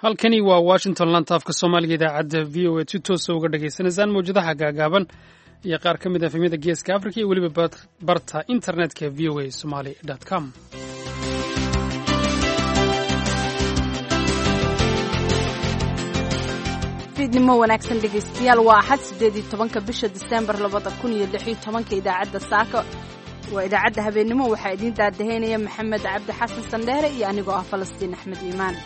halkani waa washington lantaafka soomaaliga idaacadda v o a si toosa uga dhagaysanaysaan mawjadaha gaagaaban iyo qaar ka mid a efemyada geeska africa iyo weliba barta internetka v o a somali com fiidnimo wanaagsan dhegaystayaal waa axad 18 bisha Diseembar 2016 idaacadda saaka waa idaacadda habeenimo waxaa idin daadaheynaya maxamed cabdi xasan sandheere iyo anigoo ah Falastiin Axmed Iimaan.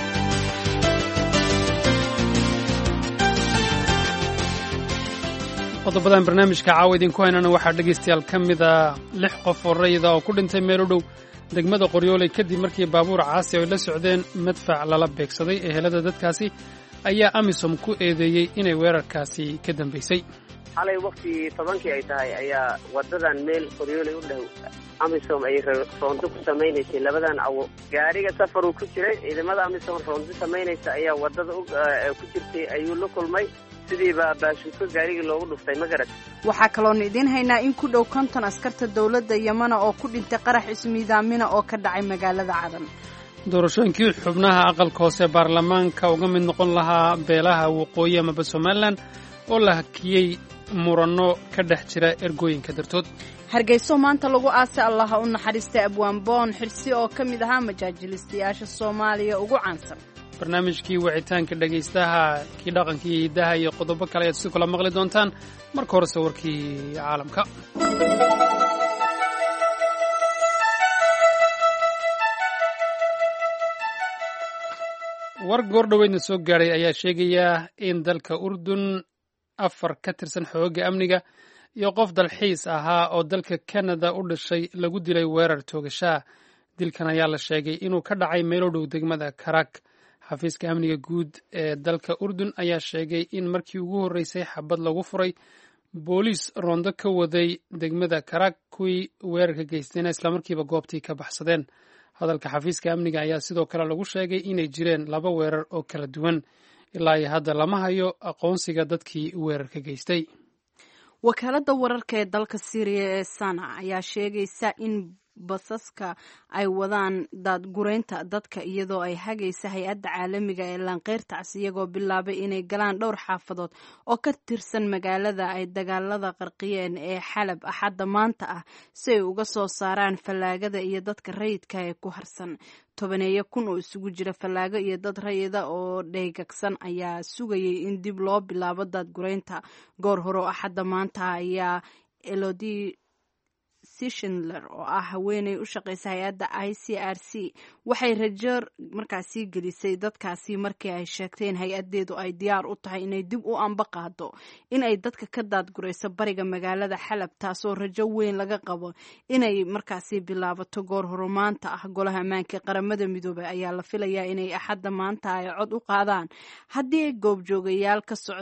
qodobadan barnaamijka caawa idinku haynana waxaa dhegaystayaal ka mid a 6 qof oo rayida oo ku dhintay meel u dhow degmada Qoryooley kadib markii baabuur caasi ay la socdeen madfac lala beegsaday ehelada dadkaasi ayaa amisom ku eedeeyey inay weerarkaasi ka dambaysay. xalay waqti 10 ay tahay ayaa wadadan meel Qoryooley u dhow amisom ay roondo ku sameeyay labadan cawo gaariga safar uu ku jiray ciidamada amisom roondo sameeyay ayaa wadada ku jirtay ayuu la kulmay sidiiba baashuko gaariga loogu dhuftay magarad. waxaa kaloo idin haynaa in ku dhow 50 askarta dawladda Yamana oo ku dhintay qarax ismiidaamina oo ka dhacay magaalada Cadan. doorashooyinkii xubnaha aqalka hoose baarlamaanka uga mid noqon lahaa beelaha waqooyi ama Somaliland oo la hakiyay murano ka dhex jira ergooyinka dartood. Hargeyso maanta lagu aasay Allah u naxariistay Abwaan Boon Xirsi oo ka mid ahaa majaajilistayaasha Soomaaliya ugu caansan. barnaamijkii wicitaanka dhagaystaha kii dhaqankii hidaha iyo qodobo kale aad si kula maqli doontaan marka horese warkii caalamka. war goordhoweydna soo gaadhay ayaa sheegaya in dalka Urdun 4 ka tirsan xoogga amniga iyo qof dalxiis ahaa oo dalka Canada u dhashay lagu dilay weerar toogasha. dilkan ayaa la sheegay inuu ka dhacay meel u dhow degmada Karak. xafiiska amniga guud ee dalka Urdun ayaa sheegay in markii ugu horeysay xabad lagu furay booliis roondo ka waday degmada Karak kuwii weerarka geystayna isla markiiba goobtii ka baxsadeen. hadalka xafiiska amniga ayaa sidoo kale lagu sheegay inay jireen 2 weerar oo kala duwan. ilaa iyo hadda lama hayo aqoonsiga dadkii weerarka geystay. wakaaladda wararka ee dalka Syria ee Sana ayaa sheegaysa in basaska ay wadaan daadgureynta dadka iyadoo ay hagaysa hay'adda caalamiga ee Lanqeyrtaas iyagoo bilaabay inay galaan dhowr xaafadood oo ka tirsan magaalada ay dagaalada qarqiyeen ee Xalab axadda maanta ah si ay uga soo saaraan fallaagada iyo dadka rayidka ee ku harsan. 10,000 oo isugu jira fallaago iyo dad rayida oo dheegagsan ayaa sugayay in dib loo bilaabo daadgureynta. goor hore oo axadda maanta ayaa Elodie Sishindler oo ah haweeney u shaqeysa hay'adda ICRC waxay rajo markaasi gelisay dadkaasi markii ay sheegteen hay'adeedu ay diyaar u tahay inay dib u anba qaado inay dadka ka daadgureyso bariga magaalada Xalab taasoo rajo weyn laga qabo inay markaasi bilaabato goor hore maanta ah. golaha ammaanka qaramada midoobay ayaa la filayaa inay axadda maanta ay cod u qaadaan haddii goobjoogayaal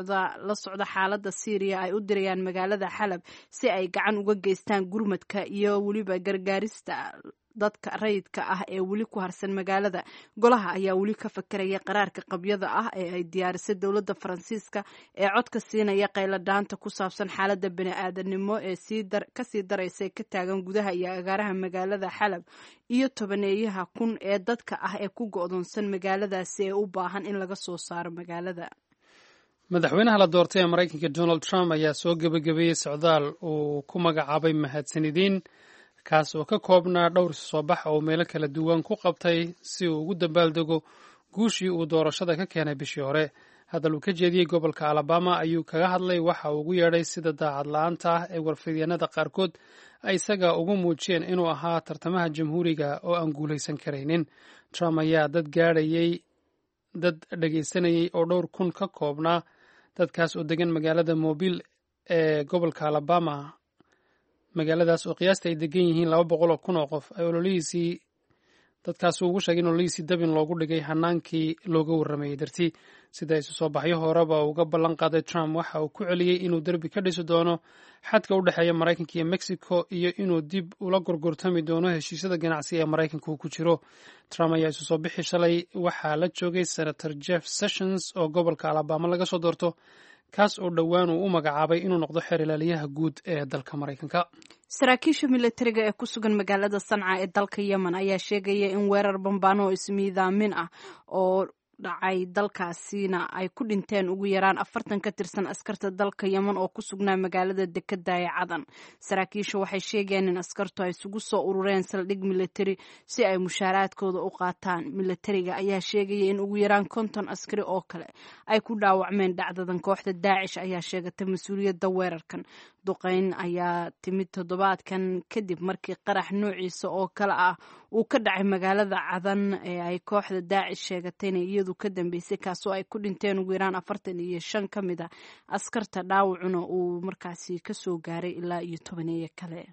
la socda xaaladda Syria ay u dirayaan magaalada Xalab si ay gacan uga geystaan gurmadka iyo weliba gargaarista dadka rayidka ah ee weli ku harsan magaalada. golaha ayaa weli ka fakaraya qaraarka qabyada ah ee ay diyaarisay dowladda Faransiiska ee codka siinaya qayladhaanta ku saabsan xaaladda bini'aadanimo ee kasii daraysa ka taagan gudaha iyo agaaraha magaalada Xalab iyo 10,000 ee dadka ah ee ku go'doonsan magaaladaasi ee u baahan in laga soo saaro magaalada. madaxweynaha la doortay ee Mareykanka Donald Trump ayaa soo gabagabeeyay socdaal uu ku magacaabay mahadsanidin kaas oo ka koobnaa dhowr soo bax oo meelo kala duwan ku qabtay si uu ugu dabaaldego guushii uu doorashada ka keenay bishii hore. hadal uu ka jeediyey gobolka Alabama ayuu kaga hadlay waxa uu ugu yeedhay sida daacad la'aanta ah ee warfidyanada qaarkood ay isaga ugu muujiyeen inuu ahaa tartamaha jamhuuriga oo aan guulaysan karaynin. Trump ayaa dad dhagaysanayay oo dhowr kun ka koobnaa dadkaas oo degan magaalada Mobile ee gobolka Alabama. magaaladaas oo qiyaasta ay degan yihiin 200,000 oo qof ay ololihiisii dadkaas ugu sheegay in ololihiisii dabin loogu dhigay hanaankii looga warramayay dartii. sida isu soo baxyo horeba uga ballan qaaday Trump waxa uu ku celiyey inuu derbi ka dhisi doono xadka u dhexeeya Mareykanka iyo Mexico iyo inuu dib ula gorgortami doono heshiisyada ganacsi ee Mareykanka ku jiro. Trump ayaa isu soo bixi shalay waxaa la joogay Senator Jeff Sessions oo gobolka Alabama laga soo doorto kaas oo dhowaan uu u magacaabay inuu noqdo xeer ilaaliyaha guud ee dalka Mareykanka. saraakiisha militariga ee ku sugan magaalada Sanca ee dalka Yemen ayaa sheegaya in weerar bambaano ismiidaamin ah oo dhacay dalkaasina ay ku dhinteen ugu yaraan 40 ka tirsan askarta dalka Yemen oo ku sugnaa magaalada dekedda ee Cadan. Saraakiishu waxay sheegeen in askartu ay isugu soo urureen saldhig military si ay mushaaraadkooda u qaataan. Militariga ayaa sheegaya in ugu yaraan 50 askari oo kale ay ku dhaawacmeen dhacdadan. Kooxda Daacish ayaa sheegatay mas'uuliyadda weerarkan. Duqeyn ayaa timid toddobaadkan kadib markii qarax noociisa oo kale ah uu ka dhacay magaalada Cadan ee ay kooxda Daacish sheegatay inay iyadu ka dambeysay, kaasoo ay ku dhinteen ugu yaraan 45 ka mid ah askarta. dhaawacuna uu markaasi ka soo gaaray ilaa 10 kale.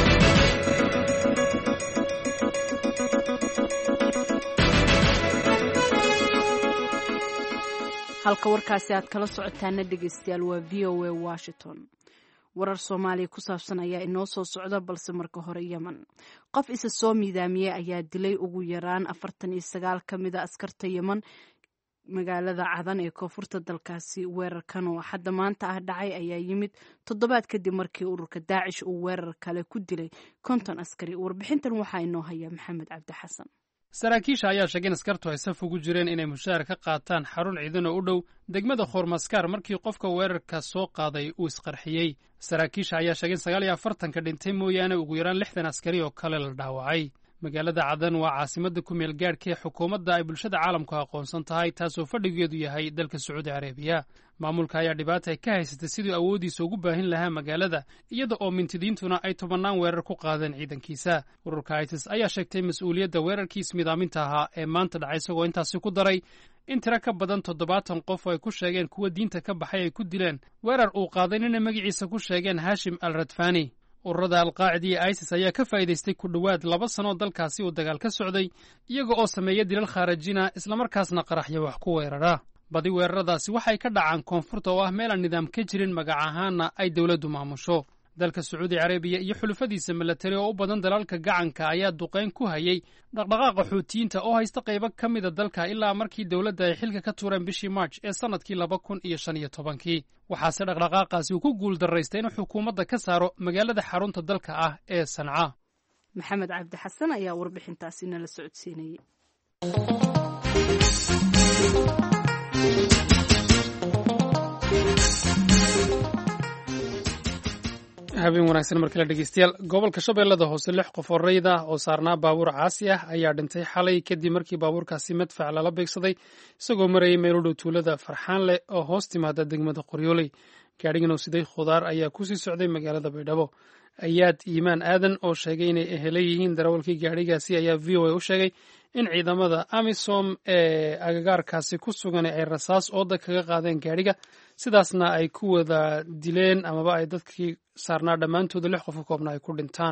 halka warkaasi aad kala socotaana dhegeystayaal waa VOA Washington. warar Soomaaliya ku saabsan ayaa inoo soo socda, balse marka hore Yemen. qof isa soo miidaamiyey ayaa dilay ugu yaraan 49 ka mid ah askarta Yemen magaalada Cadan ee koonfurta dalkaasi. weerarkan oo hadda maanta ah dhacay ayaa yimid toddobaad kadib markii ururka Daacish uu weerar kale ku dilay 50 askari. warbixintan waxaa inoo haya Maxamed Cabdi Xasan. saraakiisha ayaa sheegay in askartu ay saf ugu jireen inay mushaar ka qaataan xarun ciidan oo u dhow degmada Khoormaskaar markii qofka weerarka soo qaaday uu isqarxiyey. saraakiisha ayaa sheegay in 49 ka dhintay mooyaane ugu yaraan 60 askari oo kale la dhaawacay. magaalada Cadan waa caasimadda ku meel gaadhka ee xukuumadda ay bulshada caalamku aqoonsan tahay, taasoo fadhigeedu yahay dalka Sacuudi Carabiya. maamulka ayaa dhibaata ka haysatay sidii awoodiisa ugu baahin lahaa magaalada, iyada oo mintidiintuna ay 10 weerar ku qaadeen ciidankiisa. ururka ISIS ayaa sheegtay mas'uuliyadda weerarkii ismidaaminta ahaa ee maanta dhacay, isagoo intaasi ku daray in tiro ka badan 70 qof oo ay ku sheegeen kuwa diinta ka baxay ay ku dileen weerar uu qaaday nina magaciisa ku sheegeen Hashim al-Radfani. ururada Al-Qaacida iyo ISIS ayaa ka faa'iidaystay ku dhowaad 2 sano dalkaasi uu dagaal ka socday, iyaga oo sameeya dilal khaarajina islamarkaasna qaraxyo wax ku weerara. badi weeraradaasi waxay ka dhacaan koonfurta oo ah meel aan nidaam ka jirin, magac ahaanna ay dowladdu maamusho. dalka Sacuudi Carabiya iyo xulufadiisa milatari oo u badan dalalka gacanka ayaa duqeyn ku hayay dhaqdhaqaaqa Xuutiyiinta oo haysta qaybo ka mid ah dalka ilaa markii dowladda ay xilka ka tuureen bishii March ee sanadkii 2015. waxaase dhaqdhaqaaqaasi uu ku guuldarraystay inuu xukuumadda ka saaro magaalada xarunta dalka ah ee Sanca. Maxamed Cabdi Xasan ayaa warbixintaasi nala socodsiinayay. habeen wanaagsan markale dhegeystayaal. gobolka Shabeellada Hoose 6 qof oo rayid ah oo saarnaa baabuur caasi ah ayaa dhintay xalay kadib markii baabuurkaasi madfac lala beegsaday isagoo marayay meel u dhow tuulada Farxaanle oo hoos timaada degmada Qoryooley. gaadhigan oo siday khudaar ayaa ku sii socday magaalada Baydhabo. Ayaad Iimaan Aadan oo sheegay inay ehela yihiin darawalkii gaadhigaasi ayaa VOA u sheegay in ciidamada AMISOM ee agagaarkaasi ku sugan ay rasaas ooda kaga qaadeen gaadhiga, sidaasna ay ku wada dileen amaba ay dadkii saarnaa dhammaantooda 6 qof ka koobna ay ku dhintaan.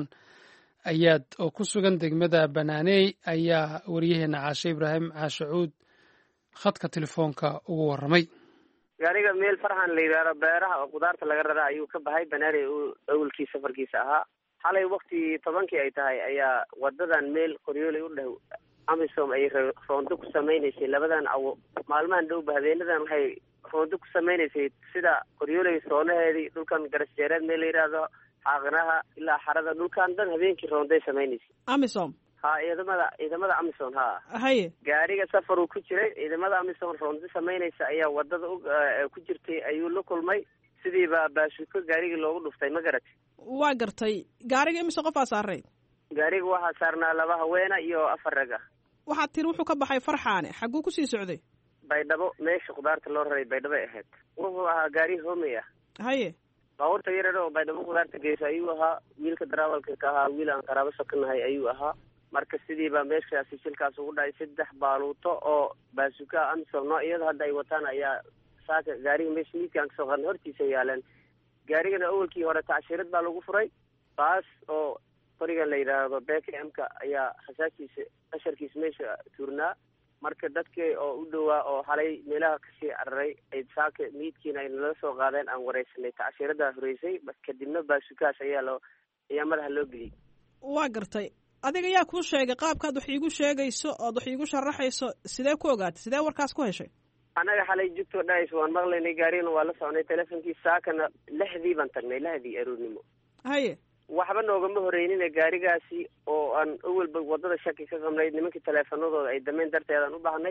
Ayaad oo ku sugan degmada Banaaney ayaa wariyaheena Caashe Ibraahim Caashacuud khadka telefoonka ugu warramay. gaariga meel Farxaan la yiraahdo beeraha oo qudaarta laga raraa ayuu ka baxay Banaaney uu awalkii safarkiisa ahaa. xalay waqti 10 ay tahay ayaa wadadan meel Qoryooley u dhow AMISOM ay roondo ku sameynaysay labadan awo maalmahan dhow habeenadan waxay roondo ku sameynaysay sida Qoryooley soonaheedii dhulkan garasjeereed meel la yiraahdo xaqnaha ilaa xarada dhulkan dhan habeenkii roonday sameynaysay AMISOM ciidamada AMISOM haye gaariga safar uu ku jiray ciidamada AMISOM roondo sameynaysa ayaa wadada ku jirtay ayuu la kulmay sidiiba baashuko gaarigii loogu dhuftay ma garatay. waa gartay. gaariga imise qof aa saaray? gaariga waxaa saarnaa 2 haweena iyo 4 rag ah. waxaad tiri wuxuu ka baxay Farxaane, xaguu ku sii socday? Baydhabo, meesha khudaarta loo raray Baydhabo ahayd. wuxuu ahaa gaari hoomay ah. haye baabuurta yar oo Baydhabo khudaarta geysa ayuu ahaa. wiilka darawalka ka ahaa wiil aan qaraabo sokanahay ayuu ahaa. marka sidiiba meeshaasi shilkaas ugu dhacay 3 baaluuto oo baasuka AMISOM iyada hadda ay wataan ayaa saaka gaariga meesha midkaan kasoo qaadnay hortiisa yaaleen. gaarigana awalkii hore tacshirad baa lagu furay, baas oo qorigan la yiraahdo BKM-ka ayaa xasaasiisa qasharkiisa meesha tuurnaa. marka dadkii oo u dhowaa oo xalay meelaha kasii cararay ay saaka miidkiina ay nala soo qaadeen aan wareysanay tacshirada horeysay, kadibna baasukaas ayaa madaxa loo geliyay. waa gartay. adiga yaa kuu sheegay qaabkaad wax iigu sheegayso ood wax iigu sharaxayso sidee ku ogaatay, sidee warkaas ku heshay? anaga xalay jugtoo dhahayso waan maqlaynay, gaarigana waa la soconay, teleefonkii saakana 6dii baan tagnay, 6dii aroornimo. haye waxba noogama horeynina gaarigaasi oo aan awalba wadada shaki ka qabnay, nimankii teleefanadooda ay dameen darteedaan u baahnay.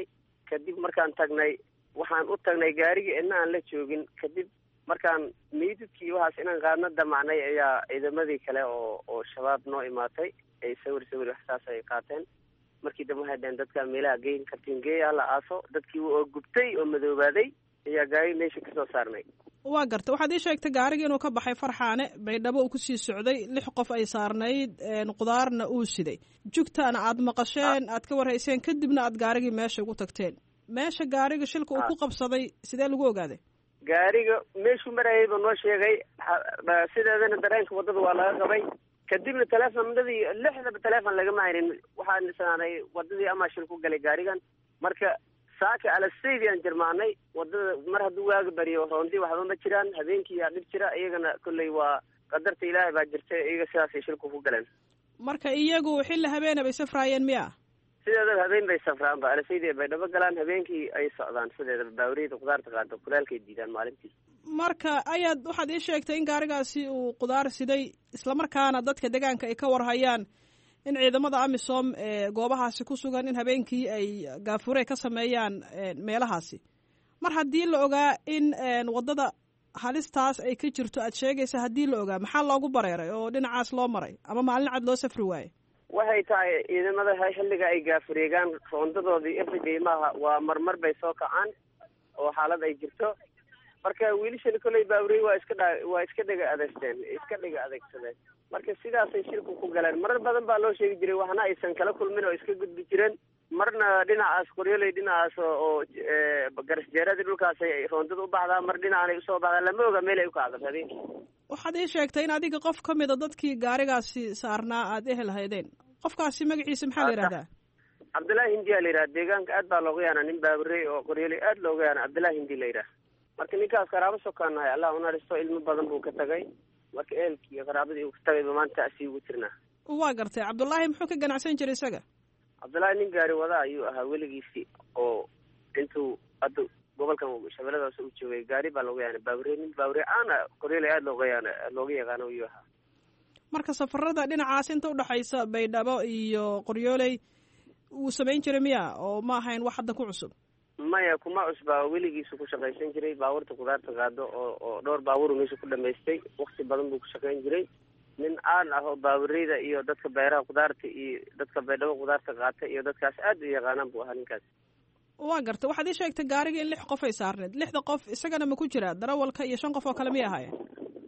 kadib markaan tagnay waxaan u tagnay gaarigii idna aan la joogin. kadib markaan meydadkii waxaas inaan qaadna damacnay ayaa ciidamadii kale oo shabaab noo imaatay ay sawir waxsaas ay qaateen. markii dambe waxay dhaheen dadkaa meelaha geyn kartiin geeya la aaso. dadkii oo gubtay oo madoobaaday ayaa gaari meesha kasoo saarnay. waa garta waxaad ii sheegtay gaarigii inuu ka baxay Farxaane Baydhabo uu kusii socday 6 qof ay saarnayd qudaarna uu siday jugtaana aad maqasheen aad ka warhayseen kadibna aad gaarigii meesha ugu tagteen. meesha gaariga shilka uu ku qabsaday sidee lagu ogaaday? gaariga meeshuu marayay baa noo sheegay. sideedana dareenka wadada waa laga qabay. kadibna teleefonadii 6 teleefon lagama haynin. waxaan isnaanay wadadii ama shil ku galay gaarigan. marka saaka alasaydiaan jirmaanay wadada mar hadduu waaga bariyo roondii waxba ma jiraan. habeenkii yaa dhib jira. iyagana kolley waa qadarta ilaahay baa jirta. iyaga sidaasay shilku ku galeen. marka iyagu xilli habeena bay safraayeen miya? sideedaba habeen bay safraanba. alasaydi bay dhabo galaan. habeenkii ay socdaan. sideedaba baawriyada qudaarta qaado kulaalkay diidaan maalintii. marka waxaad ii sheegtay in gaarigaasi uu qudaar siday islamarkaana dadka deegaanka ay ka warhayaan in ciidamada Amisom goobahaasi ku sugan in habeenkii ay gaafure ka sameeyaan meelahaasi. mar haddii la ogaa in wadada halistaas ay ka jirto aad sheegaysa haddii la ogaa maxaa loogu bareeray oo dhinacaas loo maray ama maalin cad loo safri waayey? waxay tahay ciidamada xilliga ay gaafureegaan roondadoodii everyday maaha. waa marmar bay soo kacaan oo xaalad ay jirto. marka wiilashana kolley baawrey waa iska dhiga adeegsadeen. marka sidaasay shilku ku galeen. marar badan baa loo sheegi jiray waxna aysan kala kulmin oo iska gudbi jireen. marna dhinacaas Qoryooley dhinacaas oo garasjeeradii dhulkaasay roondada u baxdaa. mar dhinacanay usoo baxdaa. lama oga meel ay u kacdo habeenkii. waxaad ii sheegtay in adiga qof ka mida dadkii gaarigaasi saarnaa aad ehel haydeen. qofkaasi magaciisa maxaa la yidhahdaa? Cabdullaahi Hindi la yidhaha. deegaanka aad baa looga yaana. nin baawrey oo Qoryooley aad looga yaana Cabdullaahi Hindi la yidhaha. marka ninkaas qaraabo sokaanahay. allah unaristo. ilmo badan buu ka tagay. marka ehelkii iyo qaraabadii uu ka tagayba maanta asii ugu jirnaa. waa gartay. Cabdullaahi muxuu ka ganacsan jiray isaga? Cabdullaahi nin gaari wada ayuu ahaa weligiisii oo intuu hadda gobolkan shabeelladaas u joogay gaari baa looga yaana. baawrey nin baawrey aana Qoryooley aad looga yaqaano ayuu ahaa. marka safarada dhinacaas inta udhaxaysa Baydhabo iyo Qoryooley wuu samayn jiray miya oo ma ahayn wax hadda ku cusub? maya kuma cusbaa. weligiisu ku shaqaysan jiray. baabuurta qudaarta qaado oo dhowr baabuur meesha ku dhamaystay. wakti badan buu ku shaqayn jiray. nin aan ah oo baawureyda iyo dadka beeraha qudaarta iyo dadka Baydhabo qudaarta qaata iyo dadkaas aad u yaqaanaan buu ahaa ninkaas. waa gartay. waxaad ii sheegtay gaariga in 6 qof ay saarneed. 6 qof isagana ma ku jira darawalka iyo 5 qof oo kale miyay ahaayeen?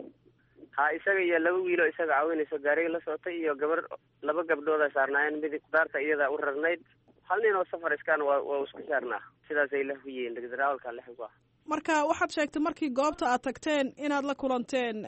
ha isaga iyo 2 wiilo isaga caawinayso gaariga la socotay iyo 2 gabdhooda saarnaayeen. mid qudaarta iyada u rarnayd. hal nin oo safar iskaan waa isku saarnaa. sidaasay la huyeen darawalka la xigo. marka waxaad sheegtay markii goobta aad tagteen inaad la kulanteen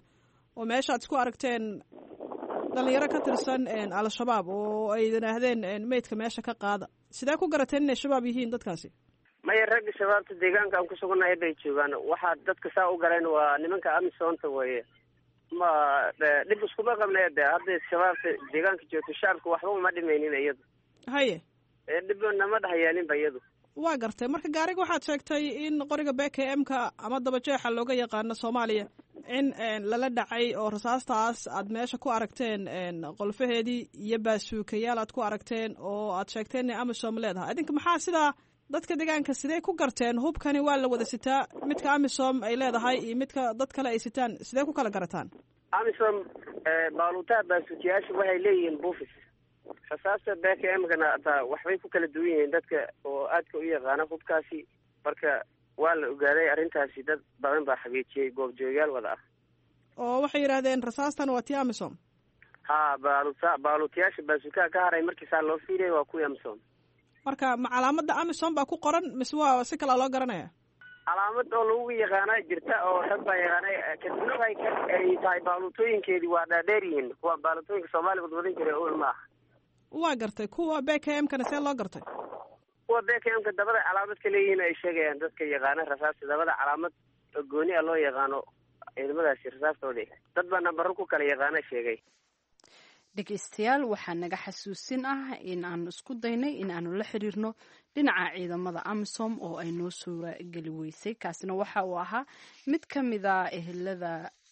oo meeshaad isku aragteen dhalinyaro ka tirsan al-shabaab oo ay yidhaahdeen meydka meesha ka qaada. sidee ku garateen inay shabaab yihiin dadkaasi? maya ragga shabaabta deegaanka aan ku sugannahay bay joogaan. waxaa dadka saa u galeen waa nimanka Amisomta weeye. ma dhib iskuma qabnay. de hadda shabaabta deegaanka joogto shacabka waxba uma dhimaynin iyadu. haye dhibna nama dhexyaalinba iyadu. waa gartay. marka gaariga waxaad sheegtay in qoriga BKM-ka ama dabajeexa looga yaqaano Soomaaliya in lala dhacay oo rasaastaas aad meesha ku aragteen qolfaheedii iyo baasuukayaal aad ku aragteen oo aad sheegteen inay Amisom leedahay. idinka maxaa sidaa dadka deegaanka sidee ku garteen hubkani waa la wada sitaa midka Amisom ay leedahay iyo midka dad kale ay sitaan sidee ku kala garataan? Amisom baaluutaha baasuukayaasha waxay leeyihiin buufis. rasaasta BKM-kana hataa waxbay ku kala duwan yihiin dadka oo aadka u yaqaana hubkaasi. marka waa la ogaaday arrintaasi. dad badan baa xaqiijiyey goobjoogayaal wada ah. oo waxay yidhaahdeen rasaastan waa tii Amisom? ha baaluutayaasha baasuukaha ka haray markii saa loo fiiriyay waa kuwii Amisom. marka ma calaamada Amisom baa ku qoran mise waa si kala loo garanaya? calaamad oo lagu yaqaana jirta oo rag baa yaqaanay. kadibna ay tahay baaluutooyinkeedii waa dhaadheer yihiin. kuwa baaluutooyinka Soomaaliya wadwadan jiray oo ma aha. waa gartay. kuwa BKM-kana see loo gartay? kuwa BKM-ka dabada calaamad ka leeyihiin ay sheegayaan dadka yaqaana rasaasta. dabada calaamad gooni ah loo yaqaano ciidamadaasi rasaastoodii. dad baa nambaro ku kala yaqaana sheegay. dhegeystayaal waxaa naga xasuusin ah in aanu isku daynay in aanu la xiriirno dhinaca ciidamada Amisom oo ay noo suura geli weysay. kaasina waxa uu ahaa mid ka mida ehelada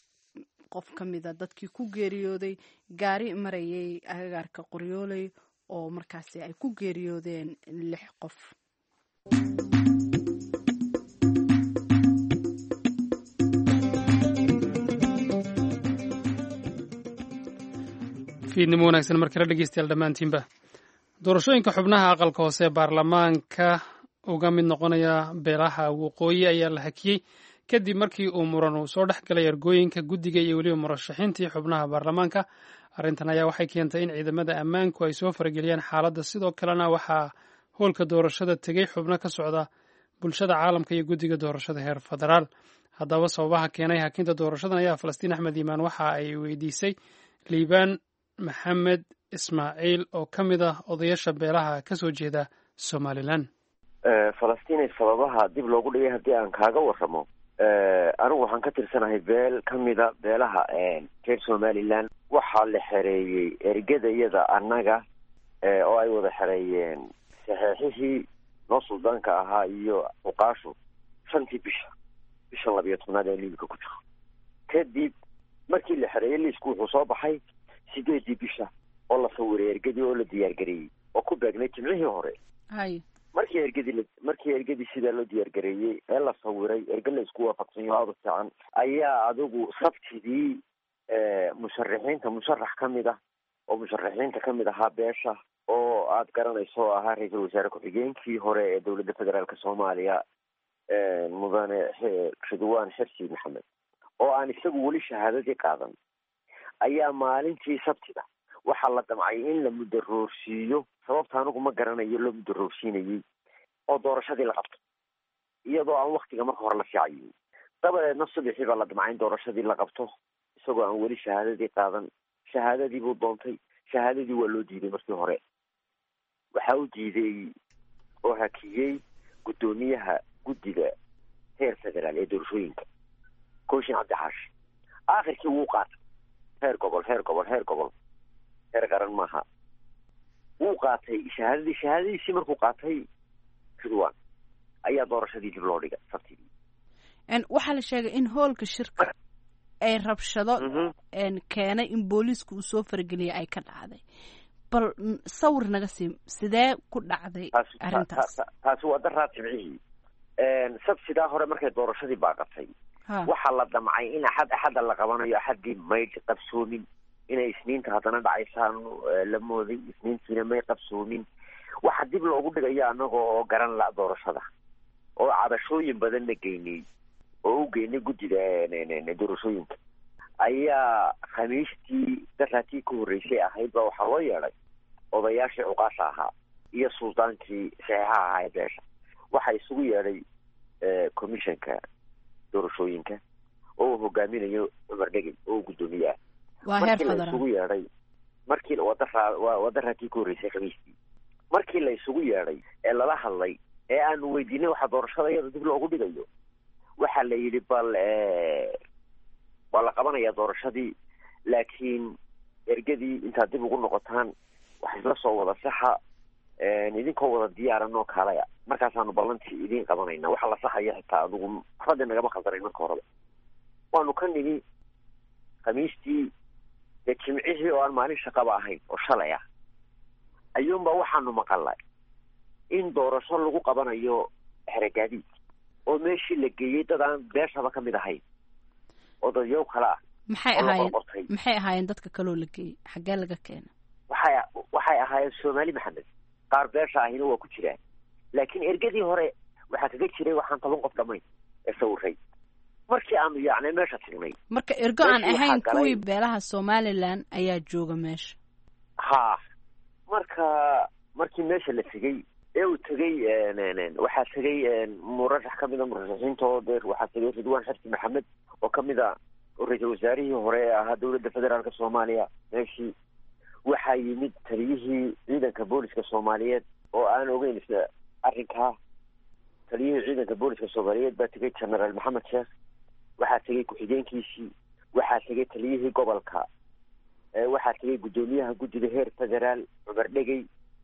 qof ka mida dadkii ku geeriyooday gaari marayay agagaarka Qoryooley oo markaasi ay ku geeriyoodeen 6 qof. fiidnimo wanaagsan mar kale dhegeystayaal dhammaantiinba doorashooyinka xubnaha aqalka hoose ee baarlamaanka uga mid noqonaya beelaha waqooyi ayaa la hakiyey kadib markii uu muran uu soo dhex galay ergooyinka guddiga iyo weliba murashaxiintii xubnaha baarlamaanka arrintan ayaa waxay keentay in ciidamada ammaanku ay soo farageliyaan xaaladda sidoo kalena waxaa hoolka doorashada tegey xubno ka socda bulshada caalamka iyo guddiga doorashada heer federaal haddaba sababaha keenay hakinta doorashadan ayaa falastiin axmed iimaan waxa ay weydiisay liibaan maxamed ismaaciil oo ka mid ah odayaasha beelaha ka soo jeeda somalilan falastiin sababaha dib loogu dhigay haddii aan kaaga warramo anigu waxaan ka tirsanahay beel ka mida beelaha reer somalilan waxaa la xereeyey ergadayada annaga oo ay wada xereeyeen saxeexihii noo suldaanka ahaa iyo cuqaashu 5 bisha 12 ee liilka ku jiro kadib markii la xereeyey liisku wuxuu soo baxay 8 bisha oo la sawiray ergadii oo la diyaargareeyey oo ku beegnay jimcihii hore markii ergadii sidaa loo diyaargareeyey ee la sawiray erga la isku waafaqsan yaho aada fiican ayaa adigu sabtidii musharax ka mid ah oo musharaxiinta ka mid ahaa beesha oo aada garanayso oo ahaa ra-iisul wasaare ku-xigeenkii hore ee dowladda federaalka soomaaliya mudane ridwaan xirsi maxamed oo aan isagu weli shahaadadii qaadan ayaa maalintii sabtida waxaa la damcay in la mudaroorsiiyo sababta anigu ma garanayo loo mudaroorsiinayey oo doorashadii la qabto iyadoo aan waktiga marka hore la fiicayin dabadeedna subaxii baa la damcay in doorashadii la qabto isagoo aan weli shahaadadii qaadan shahaadadii buu doontay shahaadadii waa loo diiday markii hore waxaa u diiday oo hakiyey guddoomiyaha guddiga heer federaal ee doorashooyinka kooshin cabdixaashi aakhirkii wuu qaatay heer gobol heer qaran maaha wuu qaatay shahaadadiisii markuu qaatay ridwaan ayaa doorashadii dib loo dhigay sabtidii waxaa la sheegay in hoolka shirka ay rabshado keenay in booliisku uu soo farageliyay ay ka dhacday bal sawir naga sii sidee ku dhacday arrintaas taasi waa daraa jimcihii sabsidaa hore markay doorashadii baaqatay waxaa la damcay in axadda la qabanayo axaddii may qabsoomin inay isniinta haddana dhacaysaan la mooday isniintiina may qabsoomin waxa dib loogu dhigayo annaga oo garan la doorashada oo cabashooyin badan la geynay oo u geynay guddiga doorashooyinka ayaa khamiistii daraatii ka horreysay ahayd baa waxaa loo yeedhay odayaashii cuqaasha ahaa iyo suldaankii saxeexaha ahaa ee beesha waxaa isugu yeedhay commissionka doorashooyinka oo uu hogaaminayo cumar dhegin oo guddoomiye ah markii la isugu yeedhay markii wadaraatii ka horreysay khamiistii markii la isugu yeedhay ee lala hadlay ee aanu weydiinay waxaa doorashada iyada dib loogu dhigayo waxaa la yidhi bal waa la qabanayaa doorashadii laakiin ergadii intaad dib ugu noqotaan wax isla soo wada saxa idinkoo wada diyaaran oo kaalaya markaasaanu ballantii idiin qabanayna waxaa la saxaya xitaa adigu waxbada nagama khaldanayn marka horeba waanu ka nimi khamiistii dee jimcihii oo aan maalin shaqaba ahayn oo shalay ah ayuunba waxaanu maqalnay in doorasho lagu qabanayo xeregaadiid oo meeshii la geeyey dad aan beeshaba ka mid ahayn oo dadyow kale ah maxay ahaayeen dadka kaloo la geeyey xaggee laga keena waxay ahaayeen soomaali maxamed qaar beesha ahina waa ku jiraan laakiin ergadii hore waxaa kaga jiray waxaan 10 qof dhamayn ee sawiray markii aanu yaacnay meesha tagnay marka ergo aan ahayn kuwii beelaha somalilan ayaa jooga meesha markii meesha la tegey ee uu tegey waxaa tegey murashax ka mida murashaxiinta oo dee waxaa tegey ridwaan xirsi maxamed oo ka mid a ra-iisul wasaarihii hore ee ahaa dowladda federaalka soomaaliya meeshii waxaa yimid taliyihii ciidanka booliska soomaaliyeed oo aan ogeyn arrinkaa taliyihii ciidanka booliska soomaaliyeed baa tegey genaraal maxamed sheekh waxaa tegey ku-xigeenkiisii waxaa tegey taliyihii gobolka waxaa tegey guddoomiyaha guddiga heer federaal cumar dhegey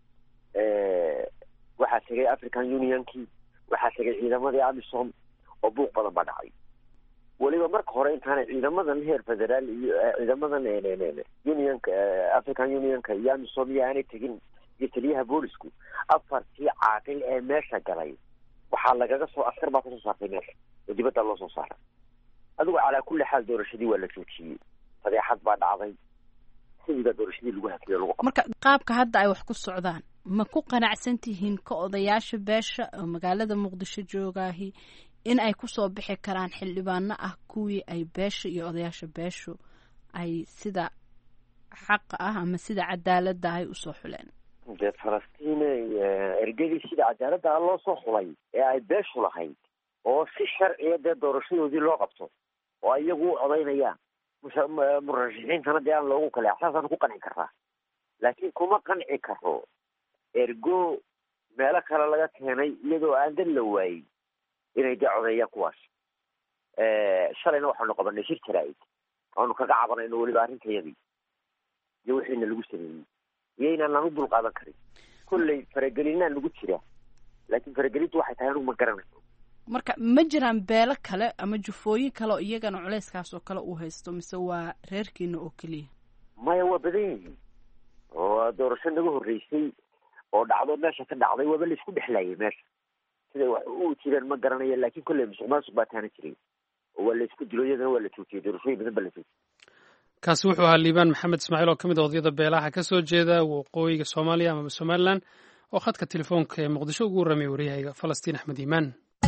waxaa tegey african unionkii waxaa tegey ciidamadii amisom oo buuq badan baa dhacay weliba marka hore intaanay ciidamadan heer federaal iyo ciidamadan unionka african unionka iyo amisom iyo aanay tegin iyo taliyaha boolisku 4 caaqil ee meesha galay waxaa lagaga soo askar baa kasoo saartay meesha oo dibadda loo soo saaray. adigu calaa kulli xaal doorashadii waa la joojiyey, fadeexad baa dhacday, sidiiba doorashadii lagu hakiyo lagu qabtay. marka qaabka hadda ay wax ku socdaan ma ku qanacsan tihiin ka odayaasha beesha oo magaalada muqdisho joogaahi in ay kusoo bixi karaan xildhibaano ah kuwii ay beesha iyo odayaasha beeshu ay sida xaqa ah ama sida cadaaladda ay usoo xuleen? dee falastiin ergadii sida cadaaladda loo soo xulay ee ay beeshu lahayd oo si sharciya dee doorashadoodii loo qabto oo iyagu u codaynayaan murashaxiintana dee aan loogu kale axsaasaan ku qanci karaa, laakiin kuma qanci karo ergo meelo kale laga keenay iyadoo aan dan la waayey inay dee codeeyaan kuwaas. shalayna waxaanu qabanay shir jaraa'id oanu kaga cabanayno weliba arrintayadii iyo wixiina lagu sameeyey iyo inaan aan u dul qaadan karin. kolley faragelinaa nagu jira, laakiin faragelintu waxay tahay anugu ma garanayno. marka ma jiraan beelo kale ama jufooyin kale oo iyagana culeyskaas oo kale uu haysto, mise waa reerkiina oo keliya? maya waa badan yihiin oo doorasho naga horreysay oo dhacdo meesha ka dhacday waaba la isku dhexlaayay meesha. siday wax u jireen ma garanayo, laakiin kolley musuq maasuq baa taana jiray oo waa la isku dilo, iyadana waa la joojiyey, doorashooyin badan baa la joojiyey. kaasi wuxuu ahaa liibaan maxamed ismaaciil oo ka mid a odayada beelaha ka soo jeeda waqooyiga soomaaliya amaba somalilan oo khadka telefoonka ee muqdisho ugu warramay waryahayga falastiin axmed iimaan.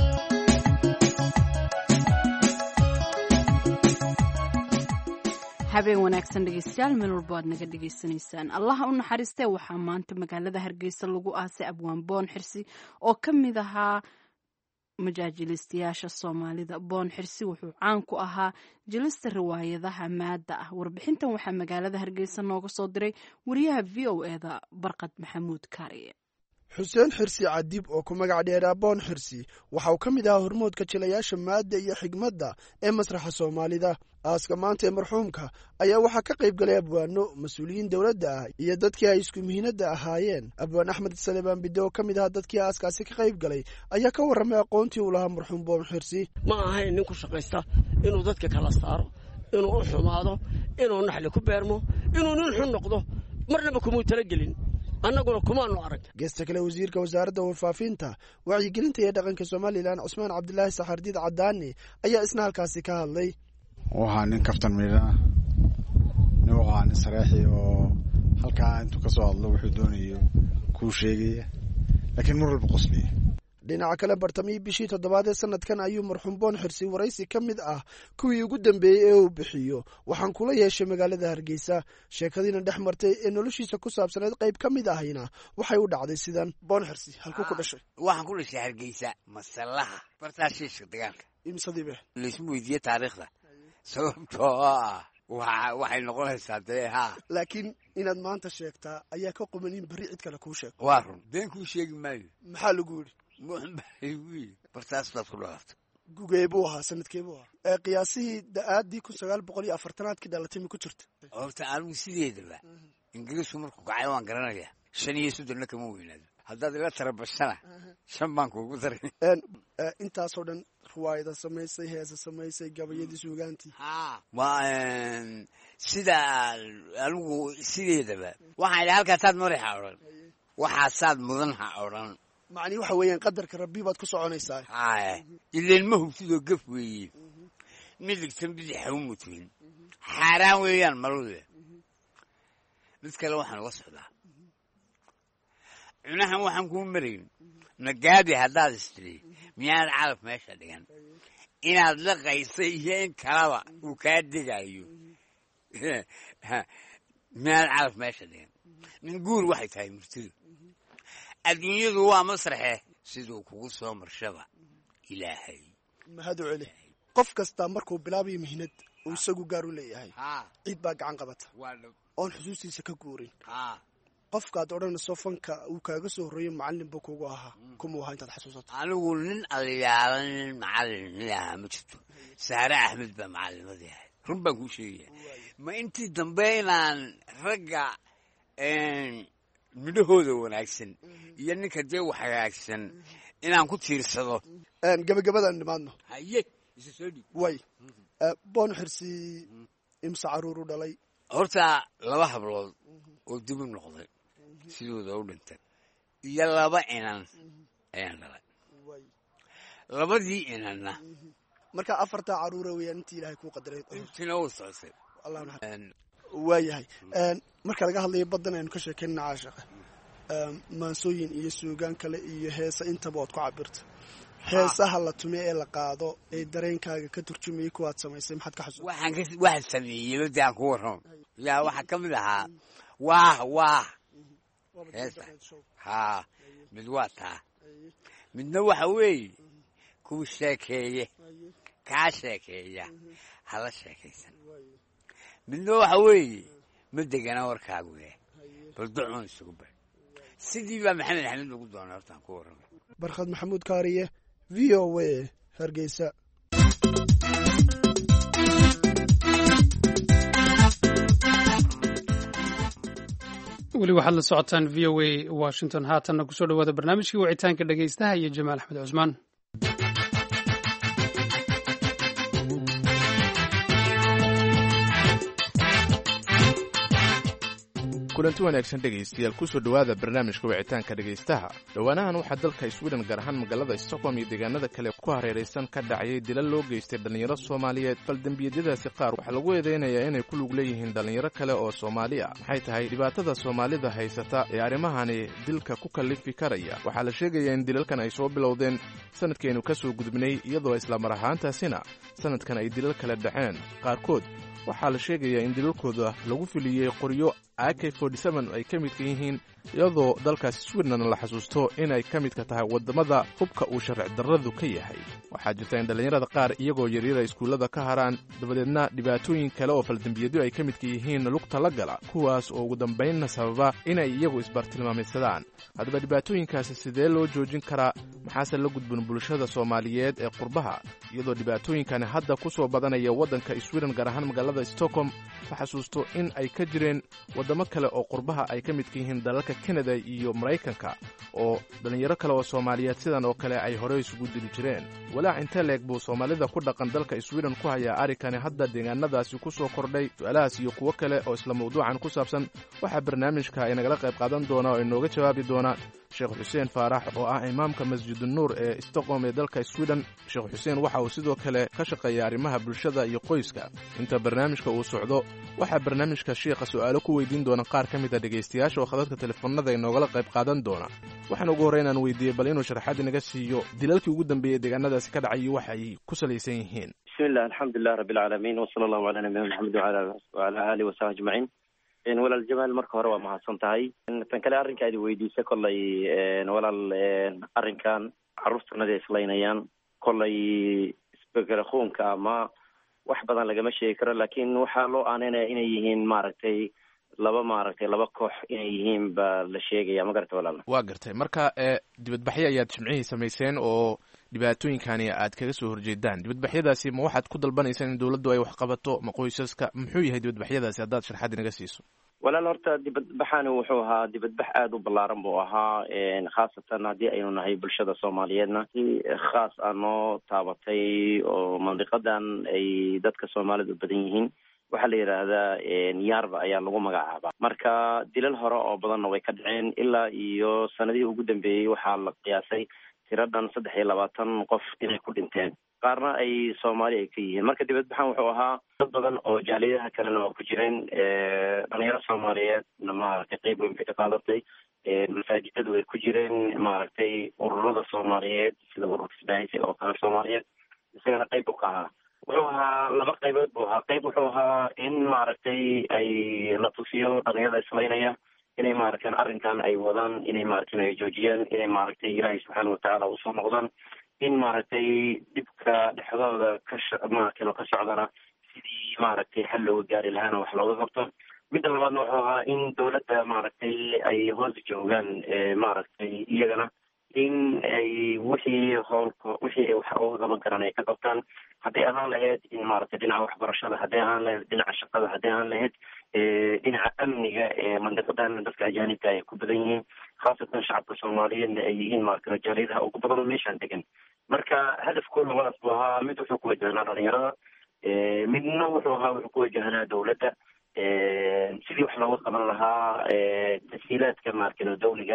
habeen wanaagsan dhegeystayaal, meel walba aad naga dhegeysanaysaan. allaha u naxariistee waxaa maanta magaalada hargeysa lagu aasay abwaan boon xirsi oo ka mid ahaa majaajilistayaasha soomaalida. boon xirsi wuxuu caan ku ahaa jilista riwaayadaha maadda ah. warbixintan waxaa magaalada hargeysa nooga soo diray wariyaha v o eda barqad maxamuud kaariye. xuseen xirsi cadiib oo ku magac dheeraa boon xirsi waxa uu ka mid ahaa hormoodka jilayaasha maadda iyo xigmadda ee masraxa soomaalida. aaska maanta ee marxuumka ayaa waxaa ka qayb galay abwaano, mas-uuliyiin dowladda ah iyo dadkii ay isku mihinadda ahaayeen. abwaan axmed salebaan bidde oo ka mid ahaa dadkii aaskaasi ka qayb galay ayaa ka warramay aqoontii uu lahaa marxuum boon xirsi. ma ahayn nin ku shaqaysta inuu dadka kala saaro, inuu u xumaado, inuu naxli ku beermo, inuu nin xun noqdo, marnaba kumuu talagelin, annaguna kumaanu arag. geesta kale wasiirka wasaaradda warfaafinta, wacyigelinta iyo dhaqanka somalilan cusmaan cabdilaahi saxardiid cadaani ayaa isna halkaasi ka hadlay. waxaa nin kaftan miidhana, nin waxaa nin sareexi oo halkaa intuu ka soo hadlo wuxuu doonayo kuu sheegaya, laakiin mar walba qosliya. dhinaca kale bartamihii bishii 7 ee sanadkan ayuu marxuum boon xirsi waraysi ka mid ah kuwii ugu dambeeyey ee uu bixiyo waxaan kula yeeshay magaalada hargeysa. sheekadiina dhex martay ee noloshiisa ku saabsaneed qayb ka mid ahayna waxay u dhacday sidan. boon xirsi halkuu ku dhashay? waxaan ku dhashay hargeysa, masallaha bartaa shiishka dagaalka. imsadiibe laysma weydiiye taariikhda sababtoo ah waxay noqonaysaa dee ha. laakiin inaad maanta sheegtaa ayaa ka qumanin berri cid kale kuu sheegto. waa run, been kuu sheegi maayo. maxaa lagu yidhi? bartaas baad ku dhawaarto. gugee buu ahaa, sanadkee buu ahaa? qiyaasihii da-aadii 1940 dhalatay ma ku jirta? horta anigu sideedaba ingiriisku markuu kacay waan garanayaa 35 kama weynaado. haddaad ila tarabashana 5 baan kuugu daray. intaasoo dhan riwaayada samaysay, heesa samaysay, gabayadii suugaantii. sida anigu sideedaba waxaan idhi halkaasaad madaxa odhan, waxaasaad mudan ha odhan. macnii waxa weeyaan qadarka rabbi baad ku soconaysaa. ileen ma hubtidoo gaf weeye, midigtan bidix ha u mutmin, xaaraan weeyaan malude. mid kale waxaan uga socdaa, cunahan waxaan kuu marayn nagaabi haddaad istiri miyaanad calaf meesha dhigan, inaad la qaysay iyo in kalaba uu kaa degayo miyaanad calaf meesha dhigan. nin guur waxay tahay murtidu, adduunyadu waa masraxe siduu kugu soo marshaba ilaahay. mahad u celi. qof kastaa markuu bilaabayo mihnad uu isagu gaar u leeyahay, ciid baa gacan qabata oon xusuustiisa ka guurin. qofkaad odhanayso fanka uu kaaga soo horreeyo macallin buu kugu ahaa, kumuu ahaa intaad xasuusato? anigu nin aliyaala nin macallin nin ahaa ma jirto. saare axmed baa macallimadii ahayd, run baan kuu sheegaya. ma intii dambe inaan ragga midhahooda wanaagsan iyo ninka dee wax hagaagsan inaan ku tiirsado. gabagabadaan dhimaadno. haye isa soo dhiib. way boon xirsi imsa caruur u dhalay? horta 2 hablood oo dib u noqday sidooda u dhintay iyo 2 inan ayaan dhalay. labadii inana marka afartaa caruura weeyaan intii ilaahay kuu qadaray intina u soosay waayahay marka laga hadlayo baddan aynu ka sheekeynna caashaqa maansooyin iyo suugaan kale iyo heesa intaba ood ku cabirta heesaha la tume ee la qaado ee dareenkaaga ka turjumayay kuwaad samaysay maxaad ka xasuusta waxaan sameeyey badii aan ku warramo yaa waxaa ka mid ahaa waah heesa haa mid waa taa midna waxa weeye kuwa sheekeeye kaa sheekeeya hala sheekaysan midna waxa weeye ma degana warkaagu leh bal ducoon isugu bar sidii baa maxamed axmed ugu doonay hortaan ku warramay barkhad maxamuud kaariye v o a hargeysa weli waxaad la socotaan v o a washington haatanna kusoo dhawaada barnaamijkii wicitaanka dhegaystaha iyo jamaal axmed cusmaan kulanti wanaagsan dhegaystayaal kusoo dhowaada barnaamijka wicitaanka dhegaystaha dhowaanahan waxaa dalka sweden gaar ahaan magaalada stockholm iyo deegaanada kale ku hareeraysan ka dhacayay dilal loo geystay dhallinyaro soomaaliyeed bal dembiyadadaasi qaar waxaa lagu eedeynayaa inay ku lug leeyihiin dhallinyaro kale oo soomaali ah maxay tahay dhibaatada soomaalida haysata ee arrimahani dilka ku kallifi karaya waxaa la sheegayaa in dilalkan ay soo bilowdeen sanadkaynu ka soo gudubnay iyadoo islamar ahaantaasina sanadkan ay dilal kale dhaceen qaarkood waxaa la sheegayaa in dilalkooda lagu filiyey qoryo AK47 ay ka midka yihiin iyadoo dalkaasi sweden la xasuusto inay ka midka tahay waddamada hubka uu sharci darradu ka yahay waxaa jirta in dhallinyarada qaar iyagoo yaryara iskuullada ka haraan dabadeedna dhibaatooyin kale oo faldembiyadyo ay ka midka yihiin lugta la gala kuwaas oo ugu dambaynna sababa inay iyagu isbartilmaamaysadaan haddaba dhibaatooyinkaasi sidee loo joojin karaa maxaase la gudbin bulshada soomaaliyeed ee qurbaha iyadoo dhibaatooyinkani hadda ku soo badanaya waddanka sweden gaar ahaan magaalada stockholm la xasuusto in ay ka jireen waddamo kale oo qurbaha ay ka midka yihiin dalalka kanada iyo maraykanka oo dhallinyaro kale oo soomaaliyeed sidan oo kale ay horey isugu dili jireen walaac intee leeg buu soomaalida ku dhaqan dalka sweden ku hayaa arrinkani hadda deegaanadaasi ku soo kordhay su-aalahaas iyo kuwo kale oo isla mawduucan ku saabsan waxaa barnaamijka inagala qayb qaadan doona oo inooga jawaabi doona sheekh xuseen faarax oo ah imaamka masjidunuur ee stockholm ee dalka sweden sheekh xuseen waxa uu sidoo kale ka shaqeeya arrimaha bulshada iyo qoyska inta barnaamijka uu socdo waxaa barnaamijka shiikha su'aalo ku weydiin doona qaar ka mid a dhegaystayaasha oo khadadka telefoonada inoogala qayb qaadan doona waxaan ugu horreyn aan weydiiyey bal inuu sharaxaad inaga siiyo dilalkii ugu dambeeyey deegaanadaasi ka dhacay wax ay ku salaysan yihiin bismillah alxamdulilah rabbilcaalamiin wasala allahu calaa nabiyina maxamed wacala aalihi wasaxbi ajmaciin walaal jamaal marka hore waa mahadsan tahay tan kale arrinka aad weydiisay kollay walaal arrinkan carruurtanada islaynayaan kollay isbekelakuunka ama wax badan lagama sheegi karo laakiin waxaa loo aaneynaya inay yihiin laba koox inay yihiin baa la sheegaya ma garata walaal waa gartay marka dibadbaxyo ayaad jimcihii samayseen oo dhibaatooyinkani aad kaga soo horjeedaan dibadbaxyadaasi ma waxaad ku dalbanaysaan in dawladdu ay wax qabato ma qoysaska muxuu yahay dibadbaxyadaasi haddaad sharxaad inaga siiso walaal horta dibadbaxani wuxuu ahaa dibadbax aada u ballaaran buu ahaa khaasatan haddii aynu nahay bulshada soomaaliyeedna si khaas ah noo taabatay oo mandiqadan ay dadka soomaalidu badan yihiin waxaa la yidhaahdaa yaarba ayaa lagu magacaabaa marka dilal hore oo badanna way ka dhaceen ilaa iyo sanadihii ugu dambeeyey waxaa la qiyaasay tiradhan 23 qof inay ku dhinteen qaarna ay soomaali ay ka yihiin marka dibadbaxan wuxuu ahaa dad badan oo jaaliyadaha kalena waa ku jireen dhalinyaro soomaaliyeedna maaragtay qeyb weyn bay ka qaadatay masaajidadu way ku jireen maaragtay ururada soomaaliyeed sida ururka isbaahisi oo kale soomaaliyeed isagana qeyb u ka ahaa wuxuu ahaa laba qaybood buu ahaa qayb wuxuu ahaa in maaragtay ay la tusiyo dhalinyarada islaynaya inay maaragtay arrinkan ay wadaan inay maaragtay ay joojiyaan inay maaragtay ilaahay subxaana watacaala usoo noqdaan in maaragtay dhibka dhexdooda maaragtay ka socdana sidii maaragtay xal looga gaari lahaana wax looga qabto midda labaadna wuxuu ahaa in dawladda maaragtay ay hoos joogaan maaragtay iyagana in ay wixii ay wax uga qaban karaan ay ka qabtaan hadday ahaan lahayd in maaragtay dhinaca waxbarashada hadday ahaan lahayd dhinaca shaqada hadday ahaan lahayd dhinaca amniga ee mandiqadan dadka ajaanibka ay ku badan yihiin khaasatan shacabka soomaaliyeedna ay yihiin maaragtay jaaliyadaha ugu badan oo meeshaan degan marka hadafkooda labadaas buu ahaa mid wuxuu ku wajahnaa dhalinyarada midna wuxuu ku wajahnaa dawladda sidii wax looga qaban lahaa tashiilaadka maaragtay dawliga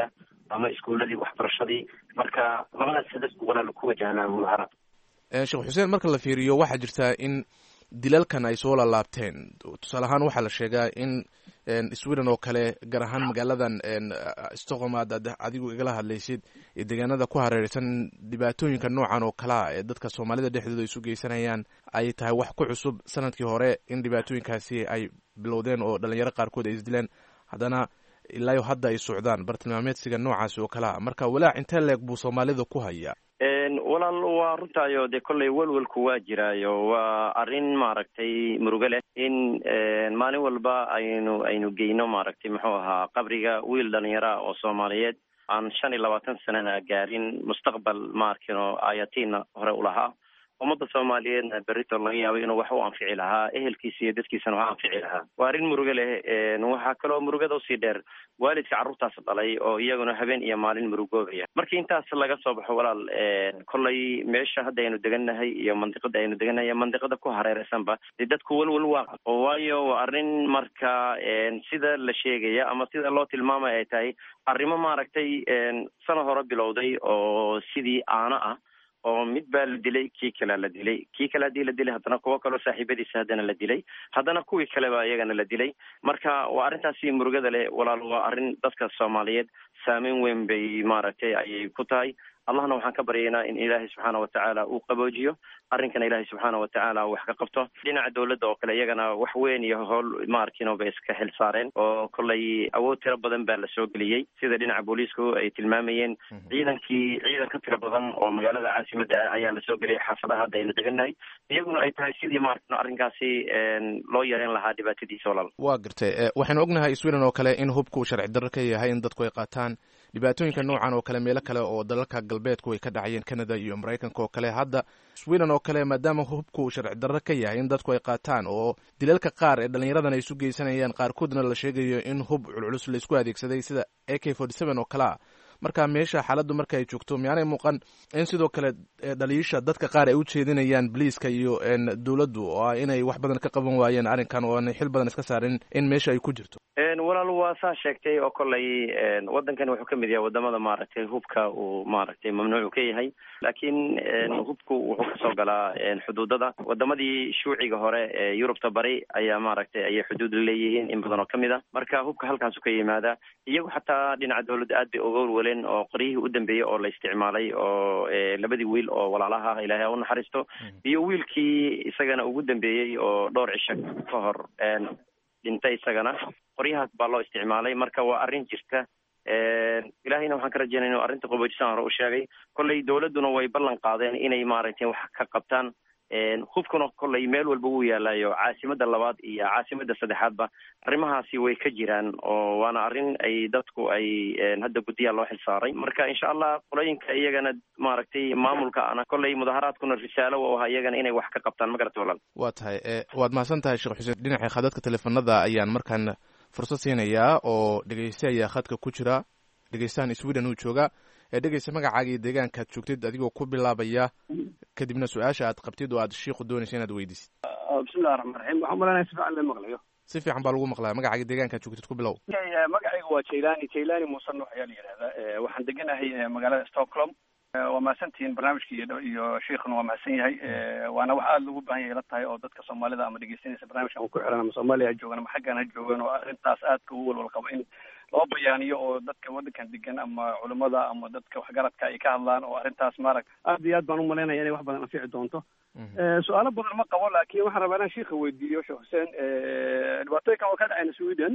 ama iskuuladii waxbarashadii. marka labadaas saddex walaal ku wajahnaa mudaharaad. sheekh xuseen, marka la fiiriyo waxaa jirtaa in dilalkan ay soo laalaabteen. tusaale ahaan waxaa la sheegaa in sweden oo kale gaar ahaan magaaladan stockholm aad adigu igala hadlaysid ee deegaanada ku hareeraysan dhibaatooyinka noocan oo kalea ee dadka soomaalida dhexdooda isu geysanayaan ay tahay wax ku cusub. sanadkii hore in dhibaatooyinkaasi ay bilowdeen oo dhalinyaro qaarkood ay isdileen, haddana ilaayo hadda ay socdaan bartilmaameedsiga noocaasi oo kalea. marka walaac intee leeg buu soomaalida ku hayaa? walaal waa runtaayo dee kolley welwelku waa jiraayo. waa arrin maaragtay murugo leh in maalin walba aynu geyno maaragtay muxuu ahaa qabriga wiil dhalinyara oo soomaaliyeed aan 25 sanana gaarin, mustaqbal maarkino ayatiina hore ulahaa. ummadda soomaaliyeedna berrito laga yaabay inuu wax u anfici lahaa, ehelkiisa iyo dadkiisana u anfici lahaa. waa arrin murugo leh. waxaa kaloo murugada usii dheer waalidka carruurtaas dhalay oo iyaguna habeen iyo maalin murugoobaya. markii intaas laga soo baxo walaal, kolley meesha hadda aynu degannahay iyo mandiqada aynu degannahay, mandiqada ku hareeraysanba dee dadku welwel waa oo waayo waa arrin marka sida la sheegaya ama sida loo tilmaamaya ay tahay arrimo maaragtay sano hore bilowday oo sidii aana ah, oo mid baa la dilay, kii kalea la dilay, kii kale haddii la dilay haddana kuwo kaloo saaxiibadiisa haddana la dilay, haddana kuwii kaleba iyagana la dilay. marka waa arrintaasi murugada leh walaal. waa arrin dadka soomaaliyeed saameyn weyn bay maaragtay ayay ku tahay. allahna waxaan ka baryaynaa in ilaahay subxaana watacaala uu qaboojiyo arrinkana, ilaahay subxaana watacaala wax ka qabto. dhinaca dawladda oo kale iyagana wax weyn iyo howl maarkino bay iska xil saareen oo kolley awood tiro badan baa la soo geliyey, sida dhinaca booliisku ay tilmaamayeen. ciidan ka tiro badan oo magaalada caasimadda ayaa la soo geliyay xaafadaha hadda aynu degannahay, iyaguna ay tahay sidii maarkino arrinkaasi loo yareyn lahaa dhibaatadiisa walaal. waa gartay. waxaynu ognahay sweden oo kale in hubku sharci darro ka yahay in dadku ay qaataan. dhibaatooyinka noocan oo kale meelo kale oo dalalka galbeedku ay ka dhacayeen, canada iyo maraykanka oo kale. hadda sweden oo kale maadaama hubku sharci darro ka yahay in dadku ay qaataan, oo dilalka qaar ee dhalinyaradan ay isu geysanayaan qaarkoodna la sheegayo in hub culculus la isku adeegsaday sida AK-47 oo kalea. marka meesha xaaladdu marka ay joogto miyaanay muuqan in sidoo kale dhaliisha dadka qaar ay u jeedinayaan boliiska iyo dawladdu oo inay wax badan ka qaban waayeen arrinkan oo aanay xil badan iska saarin in meesha ay ku jirto? walaal waa saa sheegtay oo kolley waddankani wuxuu ka mid yahay wadamada maaragtay hubka uu maaragtay mamnuucu ka yahay, laakiin hubku wuxuu kasoo galaa xuduudada. wadamadii shuuciga hore ee yurubta bari ayaa maaragtay ayay xuduud leeyihiin in badan oo kamid ah. marka hubka halkaasu ka yimaada. iyagu xataa dhinaca dawladda aad bay uga walwaleen oo qoryihii u dambeeyey oo la isticmaalay oo labadii wiil oo walaalaha ah ilaahay ha u naxariisto, iyo wiilkii isagana ugu dambeeyey oo dhowr cisho ka hor dhintay, isagana qoryahaas baa loo isticmaalay. marka waa arrin jirta. ilaahayna waxaan ka rajeynaya inuu arrinta qaboojisaan hore u sheegay. kolley dawladduna way ballan qaadeen inay maaragtay wax ka qabtaan. hubkuna kolley meel walba wuu yaalayo, caasimadda labaad iyo caasimadda saddexaadba arrimahaasi way ka jiraan, oo waana arrin ay dadku ay hadda guddiyaa loo xil saaray. marka insha allah qolooyinka iyagana maaragtay maamulka ana kolley mudaharaadkuna risaalo u ahaa iyagana inay wax ka qabtaan. ma garata walaal? waa tahay. waad mahadsan tahay sheekh xuseen. dhinaca khadadka teleefanada ayaan markaan fursad siinayaa oo dhegeyste ayaa khadka ku jira. dhegeystahan sweden uu jooga. dhegeysta magacaaga iyo deegaanka aad joogtid adigoo ku bilaabaya, kadibna su-aasha aad qabtid oo aad shiiku doonaysa inaad weydiisid. bismillahi raxmaan raxiim. waxaan malanaya si fiican la maqlayo. si fiican baa lagu maqlaya. magacaaga deegaanka aad joogtid ku bilow. magacayga waa jailani muuse nuux ayaa la yidhahdaa. waxaan deganahay magaalada stockholm. waa mahadsantihiin barnaamijka iyo sheikuna waa mahadsan yahay. waana wax aada loogu baahan yahay la tahay oo dadka soomaalida ama dhegeysanaysa barnaamijkan ku xiran ama soomaaliya ha joogan ama xaggan ha joogan oo arrintaas aadka ugu walwal qabo in loo bayaaniyo oo dadka waddankan degan ama culimada ama dadka waxgaradka ay ka hadlaan oo arrintaas maaragta aad iyo aad baan umalaynaya inay wax badan anfici doonto. su-aalo badan ma qabo, laakiin waxaan rabaa inaan sheika weydiiyo sheekh xuseen. dhibaatooyinkan oo ka dhacayna sweden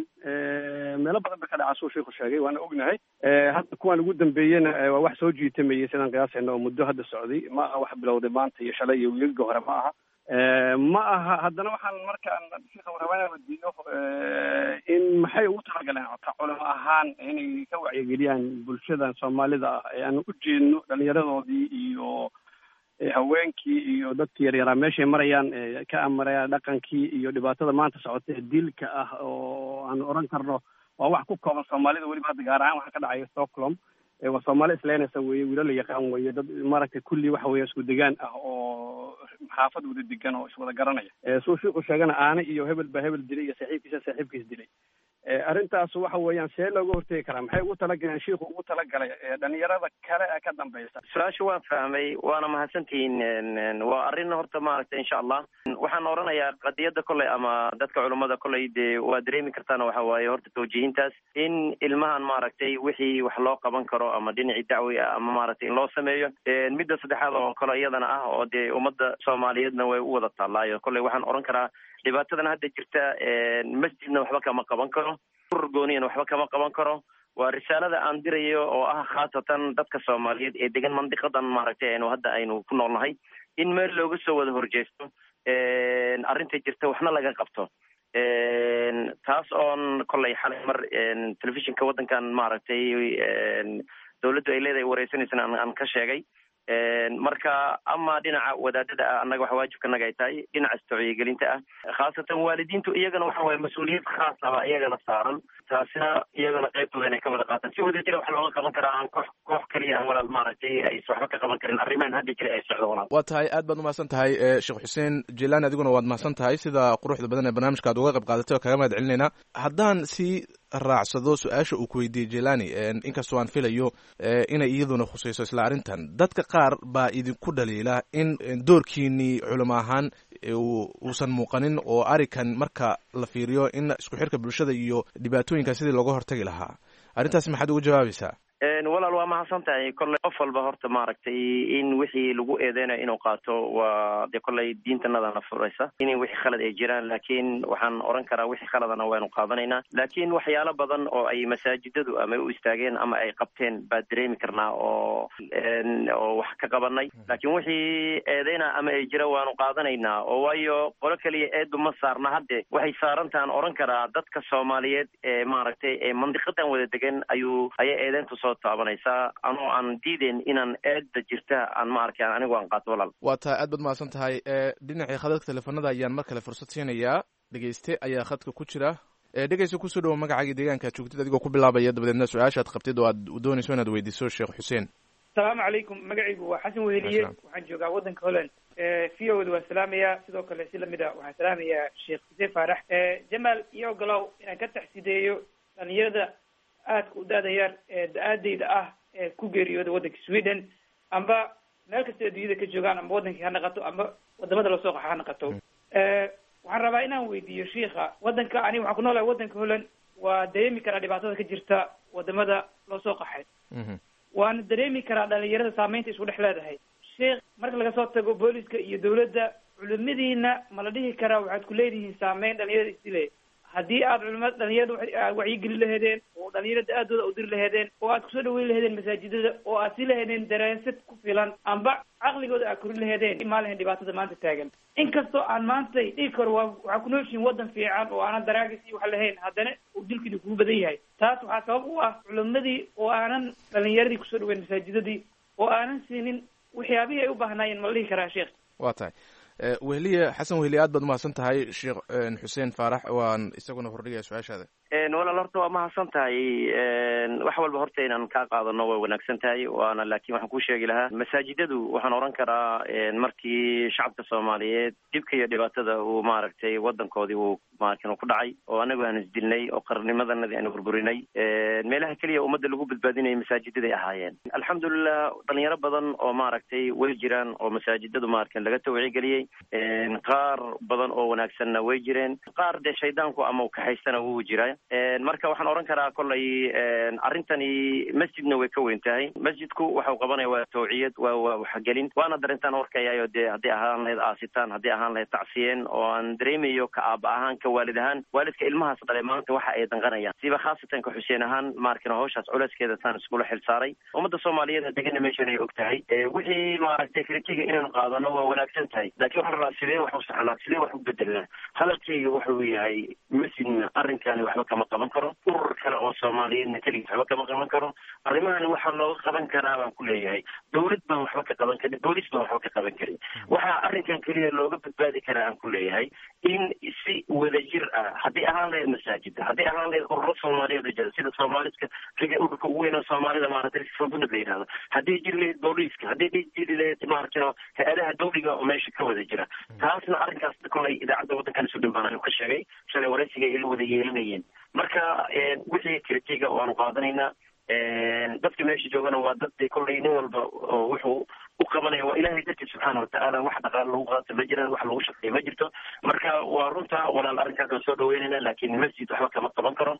meelo badan ba ka dhaca suu sheikhu sheegay, waana ognahay. hadda kuwaan ugu dambeeyena waa wax soo jiitamayay sidaan qiyaasayna oo muddo hadda socday. ma aha wax bilowday maanta iyo shalay iyo wiilga hore ma aha. ma aha. haddana waxaan markaan sheika rabaa inaan weydiiyo in maxay ugu talagaleen culimo ahaan inay ka wacyigeliyaan bulshadan soomaalida ah ee aan u jeedno dhalinyaradoodii iyo haweenkii iyo dadkii yaryaraa meeshay marayaan ka amaraya dhaqankii iyo dhibaatada maanta socota ee dilka ah oo aan oran karno waa wax ku kooban soomaalida. weliba hadda gaar ahaan waxaa ka dhacaya stockholm. waa soomaali islaynaysa weye, wiilo la yaqaan weye, dad maaragtay kulli waxa weeye isku degaan ah oo xaafad wada degan oo iswada garanaya. suu shiiku sheegana aana iyo hebel baa hebel dilay iyo saaxiibkiis dilay. arrintaas waxa weeyaan see looga hortegi karaa? maxay ugu talagaleen shiiku ugu talagalay dhalinyarada kale ee ka dambaysa? su-aasha waan fahmay, waana mahadsantihiin. waa arrin horta maaragtay insha allah waxaan oranayaa qadiyadda kolley ama dadka culummada kolley dee waa dareemi kartaana waxa waaye horta tawjiihintaas in ilmahan maaragtay wixii wax loo qaban karo ama dhinacii dacwi ah ama maaragtay in loo sameeyo. midda saddexaad oo kale iyadana ah oo dee ummadda soomaaliyeedna way u wada taallaayo kolley waxaan oran karaa dhibaatadan hadda jirta masjidna waxba kama qaban karo, urur gooniyana waxba kama qaban karo. waa risaalada aan dirayo oo ah khaasatan dadka soomaaliyeed ee degan mandiqadan maaragtay aynu hadda aynu ku noolnahay in meel looga soo wada horjeesto arrinta jirta waxna laga qabto. taas oon kolley xalay mar telefishinka waddankan maaragtay dawladdu ay leedahay wareysanaysana aan ka sheegay. marka ama dhinaca wadaadada ah annaga waxa waajibkanaga ay tahay dhinaca istocyigelinta ah khaasatan waalidiintu iyagana waxa waaye mas-uuliyad khaas aba iyagana saaran, taasina iyagana qaybtooda inay ka wada qaataan. si wadajira waxa looga qaban karaa aan koox keliya aan walaal maaragtay aysa waxba ka qaban karin arrimahan hadda jira ay socdo walaal. waa tahay aad baad umahadsan tahay sheekh xuseen jilani, adiguna waad mahadsan tahay sida quruxda badan ee barnaamijka aad uga qayb qaadatay oo kaga mahad celinayna. haddaan si raacsado su-aasha uu ku weydiiyey jilani, inkastoo aan filayo inay iyaduna khusayso isla arrintan, dadka qaar baa idinku dhaliila in doorkiinii culamo ahaan uusan muuqanin oo arikan marka la fiiriyo in isku xirka bulshada iyo dhibaatooyinka sidii looga hortagi lahaa. arrintaas maxaad ugu jawaabaysaa? walaal waa mahadsan tahay. kolley qof walba horta maaragtay in wixii lagu eedeynayo inuu qaato waa dee kolley diintanadana furaysa in wixii khalad ay jiraan, laakiin waxaan oran karaa wixii khaladana waynu qaadanaynaa. laakiin waxyaalo badan oo ay masaajidadu ama u istaageen ama ay qabteen baa dareemi karnaa oo wax ka qabanay. laakiin wixii eedeyna ama ay jira waanu qaadanaynaa oo waayo qolo keliya eedu ma saarna. hadde waxay saarantahan oran karaa dadka soomaaliyeed ee maaragtay ee mandiqadan wada degan ayay eedeyntu soo taabanaysaa anoo aan diideen inaan eedda jirta aan ma arkaan anigu aan qaato walaal. waa tahay aad baad mahadsan tahay. dhinacii khadadka teleefanada ayaan mar kale fursad siinayaa. dhegeyste ayaa khadka ku jira. dhegeysta kusoo dhawo magacaagii deegaanka aad joogtid adigoo ku bilaabaya dabadeedna su-aashaad qabtid oo aad doonayso inaad weydiiso sheekh xuseen. asalaamu calaykum, magacaygu waa xasan weheliye, waxaan joogaa waddanka holland. v o da waan salaamayaa, sidoo kale si lamid a waxaan salaamayaa sheekh xuseen faarax. jamaal iyo ogolow inaan ka taxsideeyo dhalinyarada aadka u da-da yar ee da-aadeyda ah ee ku geeriyooda waddanka Sweden amba meel kasta adduunyada ka joogaan amba waddankii ha naqato amba wadamada loo soo qaxa ha naqato. waxaan rabaa inaan weydiiyo shiikha, waddanka ani waxaan ku noolahay waddanka Holland, waa dareemi karaa dhibaatada ka jirta wadamada loo soo qaxay. waana dareemi karaa dhalinyarada saameynta isku dhex leedahay. sheekh, marka laga soo tago booliska iyo dawladda, culimadiina ma la dhihi karaa waxaad ku leedihiin saameyn dhalinyarada isdile? haddii aad culimada dhalinyarada wacyigeli laheedeen oo dhalinyarada aadooda u diri laheedeen oo aad kusoo dhaweyn laheedeen masaajidada oo aad sii laheedeen daraasad ku filan amba caqligooda aad korin laheedeen imaan lahayn dhibaatada maanta taagan. inkastoo aan maanta dhigi karo waxaa ku nooshihin waddan fiican oo aanan daraagis iyo wax lahayn, haddana uu dilkini kugu badan yahay. taas waxaa sabab u ah culimadii oo aanan dhalinyaradii kusoo dhaweyn masaajidadii oo aanan siinin waxyaabihii ay u baahnaayeen ma la dhihi karaa sheekh? waa tahay wehliye xasan wehliye aad baad umahadsan tahay. sheekh xuseen faarax waan isaguna hordhigaya su-aashaada. walaal horta waa mahadsan tahay. wax walba horta inaan kaa qaadano way wanaagsan tahay, waana laakiin waxaan kuu sheegi lahaa masaajidadu waxaan oran karaa markii shacabka soomaaliyeed dhibka iyo dhibaatada uu maaragtay waddankoodii uu maarkin ku dhacay oo anagu aan isdilnay oo qarnimadanadii aanu burburinay, meelaha keliya ummadda lagu badbaadinayay masaajidaday ahaayeen. alxamdulilah dhalinyaro badan oo maaragtay way jiraan oo masaajidadu maarkin laga tawcigeliyey. qaar badan oo wanaagsanna way jireen, qaar dee shaydaanku ama kaxaystana wuu jiraa. marka waxaan oran karaa kollay arrintani masjidna way ka weyn tahay. masjidku waxau qabanaya waa tawciyad, waa waxgelin, waana darintaan horkayayo dee haddii ahaan lahayd aasitaan, haddii ahaan lahayd tacsiyeen, oo aan dareemayo ka aaba ahaan ka waalid ahaan waalidka ilmahaas dhalay maanta waxa ay danqanayaan. siba khaasatan ka xuseen ahaan maarkina hawshaas culeyskeeda taan iskula xil saaray. ummadda soomaaliyeed degana meeshan ay og tahay wixii maaragtay kritiga inaynu qaadano waa wanaagsan tahay, laakiin waxaan rabaa sidee wax u saxnaa, sidee wax u bedelnaa. hadalkayga wuxuu yahay masjidna arrinkani waxba kama qaban karo, urur kale oo soomaaliyeedna keligii waxba kama qaban karo. arrimahani waxaa looga qaban karaa baan ku leeyahay dawlad baan waxba ka qaban karin, boolis baan waxba ka qaban karin. waxaa arrinkan keliya looga badbaadi karaa aan ku leeyahay in si wadajir ah, haddii ahaan lahayd masaajida, haddii ahaan lahayd ururo soomaaliyeed oo jira sida soomaaliska riga ururka ugu weyn oo soomaalida maaragtay fabunad la yidhahdo, haddii jiri lahayd booliiska, haddii jiri lahayd maaragtay hay-adaha dawliga oo meesha ka wada jira. taasna arrinkaas kolay idaacadda waddankan isu dhibaan ayuu ka sheegay shalay waraysiga ay la wada yeelinayeen. marka wixii kritiga waanu qaadanaynaa dadka meesha joogana waa dad kolley nin walba oo wuxuu u qabanaya waa ilaahay dartiis subxaana watacaala wax dhaqaale lagu qaato ma jiraan, wax lagu shaqeeyo ma jirto. marka waa runta walaal arrinkaas waan soo dhaweynayna, laakiin masjid waxba kama qaban karo,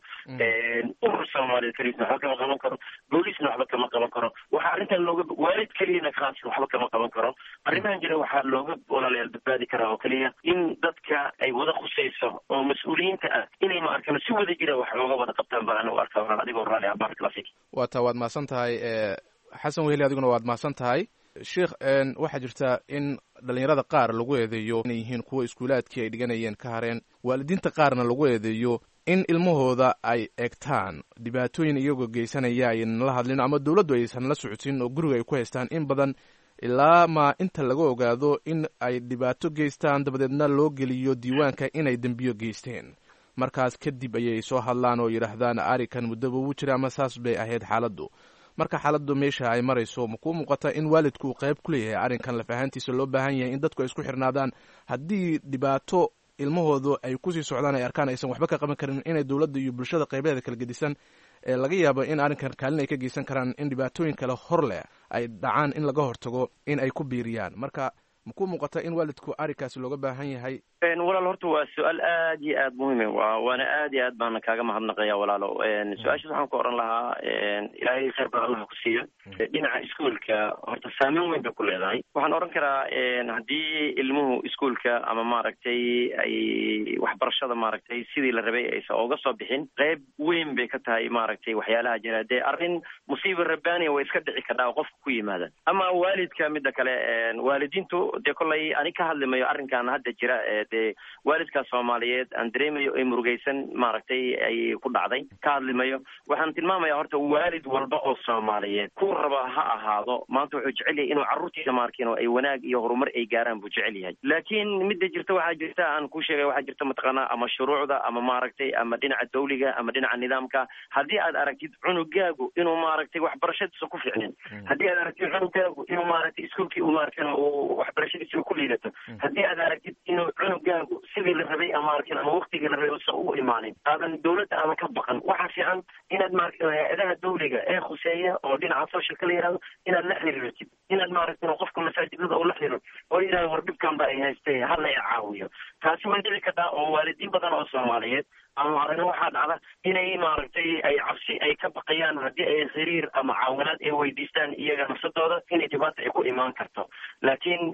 umar soomaaliyeed keliisna waxba kama qaban karo, booliisna waxba kama qaban karo, waxaa arrintan looga waalid keliyana khaas waxba kama qaban karo. arrimahan jira waxaa looga walaalayaal badbaadi karaa oo keliya in dadka ay wada khusayso oo mas-uuliyiinta ah inay ma arkano si wada jira wax looga wada qabtaan baan u arkaa walaal. adigoo raali ah baaraka lafik. waata waad mahadsan tahay xasan weheli, adiguna waad mahadsan tahay. sheikh, waxaa jirta in dhalinyarada qaar lagu eedeeyo inay yihiin kuwa iskuulaadkii ay dhiganayeen ka hareen, waalidiinta qaarna lagu eedeeyo in ilmahooda ay egtaan dhibaatooyin iyagoo geysanaya aynan la hadlin ama dowladdu aysan la socodsin oo guriga ay ku haystaan in badan ilaa ma inta laga ogaado in ay dhibaato geystaan dabadeedna loo geliyo diiwaanka inay dembiyo geysteen. markaas kadib ayay soo hadlaan oo yidhaahdaan arikan muddaba wuu jira ama saas bay ahayd xaaladdu. marka xaaladdu meesha ay marayso ma kuu muuqata in waalidku uu qayb ku leeyahay arrinkan laf ahaantiisa loo baahan yahay in dadku ay isku xirnaadaan haddii dhibaato ilmahoodu ay kusii socdaan ay arkaan aysan waxba ka qaban karin inay dowladda iyo bulshada qaybaheeda kala gedisan laga yaabo in arrinkan kaalin ay ka geysan karaan in dhibaatooyin kale hor leh ay dhacaan in laga hortago in ay ku biiriyaan. marka ma kuu muuqata in waalidku arrinkaasi looga baahan yahay? walaal horta waa su-aal aad iyo aad muhiim waana aad iyo aad baana kaaga mahadnaqaya walaalo. su-aashaas waxaan ku oran lahaa ilaahay khayr baa allah ku siiyo. dhinaca iskuolka horta saameyn weyn bay ku leedahay. waxaan oran karaa haddii ilmuhu iskuolka ama maaragtay ay waxbarashada maaragtay sidii la rabay aysan oga soo bixin, qayb weyn bay ka tahay maaragtay waxyaalaha jira. dee arrin musiiba rabbaaniya way iska dhici kadhaa oo qofka ku yimaada. ama waalidka midda kale waalidiintu dee kollay ani ka hadlimayo arrinkan hadda jira waalidka Soomaaliyeed aan dareemayo ay murugaysan maaragtay ay ku dhacday ka hadlimayo. waxaan tilmaamayaa horta waalid walba oo Soomaaliyeed ku raba ha ahaado maanta wuxuu jecel yahay inuu carruurtiisa maarkin oo ay wanaag iyo horumar ay gaaraan buu jecel yahay. laakiin midda jirta waxaa jirta aan ku sheegay waxaa jirta mataqaanaa ama shuruucda ama maaragtay ama dhinaca dawliga ama dhinaca nidaamka. haddii aad aragtid cunugaagu inuu maaragtay waxbarashadiisa ku fiicnin, haddii aad aragtid cunugaagu inuu maaragtay iskuolkii uu maarkin oo waxbarashadiisa ku liidato, haddii aad aragtid inuu cunugaagu sidii la rabay ama arkin ama waqtigii la rabay uusan u imaanin, aadan dawladda ama ka baqan, waxaa fiican inaad maaragtay hay-adaha dawliga ee khuseeya oo dhinaca socialka la yidhahdo inaad la xiriirtid, inaad maaragtay qofka masaajidada oo la xiriiro oo yidhahdo war dhibkan ba ay haystay hala i caawiyo. taasi way dhici kartaa oo waalidiin badan oo Soomaaliyeed ama aragna waxaa dhacda inay maaragtay ay cabsi ay ka baqayaan haddii ay xiriir ama caawinaad ay weydiistaan iyaga nafsadooda inay dhibaata ay ku imaan karto. laakiin